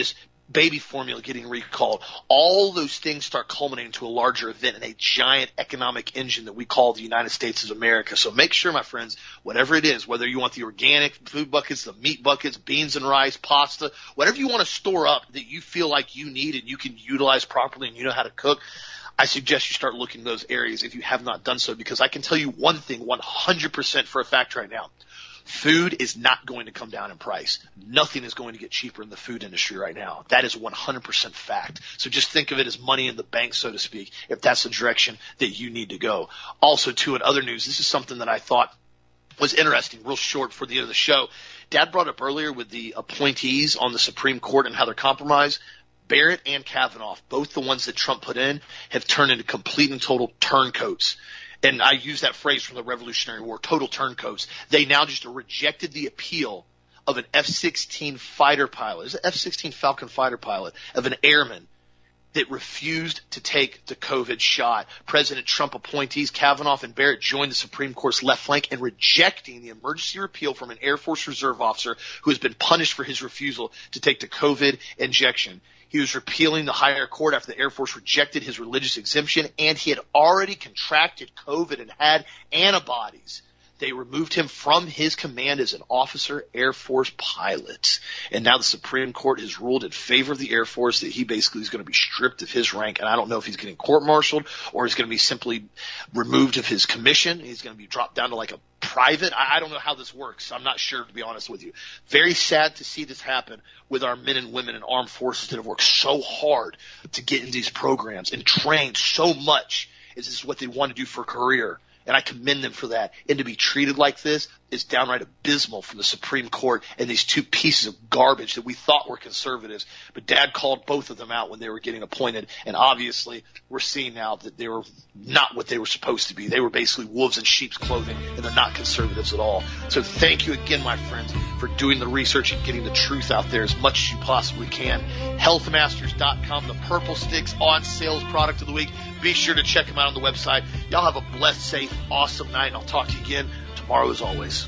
baby formula getting recalled. All those things start culminating to a larger event and a giant economic engine that we call the United States of America. So make sure, my friends, whatever it is, whether you want the organic food buckets, the meat buckets, beans and rice, pasta, whatever you want to store up that you feel like you need and you can utilize properly and you know how to cook, I suggest you start looking in those areas if you have not done so, because I can tell you one thing one hundred percent for a fact right now. Food is not going to come down in price. Nothing is going to get cheaper in the food industry right now. That is one hundred percent fact. So just think of it as money in the bank, so to speak, if that's the direction that you need to go. Also, too, in other news, this is something that I thought was interesting, real short for the end of the show. Dad brought up earlier with the appointees on the Supreme Court and how they're compromised. Barrett and Kavanaugh, both the ones that Trump put in, have turned into complete and total turncoats. And I use that phrase from the Revolutionary War, total turncoats. They now just rejected the appeal of an F sixteen fighter pilot, it's an F sixteen Falcon fighter pilot, of an airman that refused to take the COVID shot. President Trump appointees Kavanaugh and Barrett joined the Supreme Court's left flank in rejecting the emergency repeal from an Air Force Reserve officer who has been punished for his refusal to take the COVID injection. He was repealing the higher court after the Air Force rejected his religious exemption, and he had already contracted COVID and had antibodies. They removed him from his command as an officer Air Force pilot. And now the Supreme Court has ruled in favor of the Air Force that he basically is going to be stripped of his rank. And I don't know if he's getting court-martialed or he's going to be simply removed of his commission. He's going to be dropped down to like a private. I don't know how this works. I'm not sure, to be honest with you. Very sad to see this happen with our men and women in armed forces that have worked so hard to get into these programs and trained so much. Is this what they want to do for a career? And I commend them for that. And to be treated like this is downright abysmal from the Supreme Court and these two pieces of garbage that we thought were conservatives. But Dad called both of them out when they were getting appointed. And obviously we're seeing now that they were not what they were supposed to be. They were basically wolves in sheep's clothing, and they're not conservatives at all. So thank you again, my friends, for doing the research and getting the truth out there as much as you possibly can. health masters dot com, the Purple Sticks on sales product of the week. Be sure to check them out on the website. Y'all have a blessed, safe, awesome night, and I'll talk to you again tomorrow as always.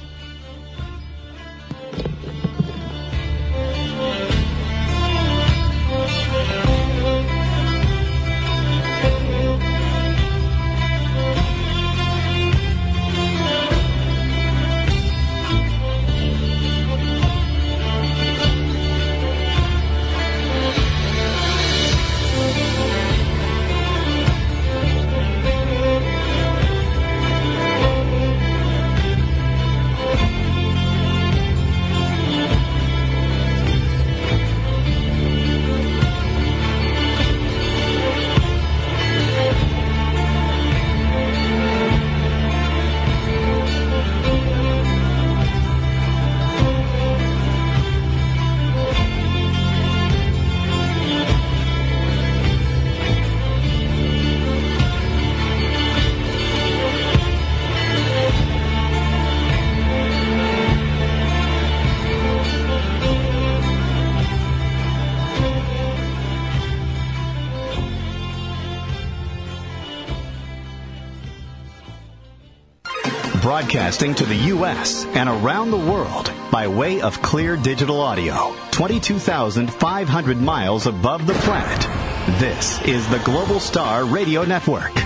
Broadcasting to the U S and around the world by way of clear digital audio, twenty-two thousand five hundred miles above the planet. This is the Global Star Radio Network.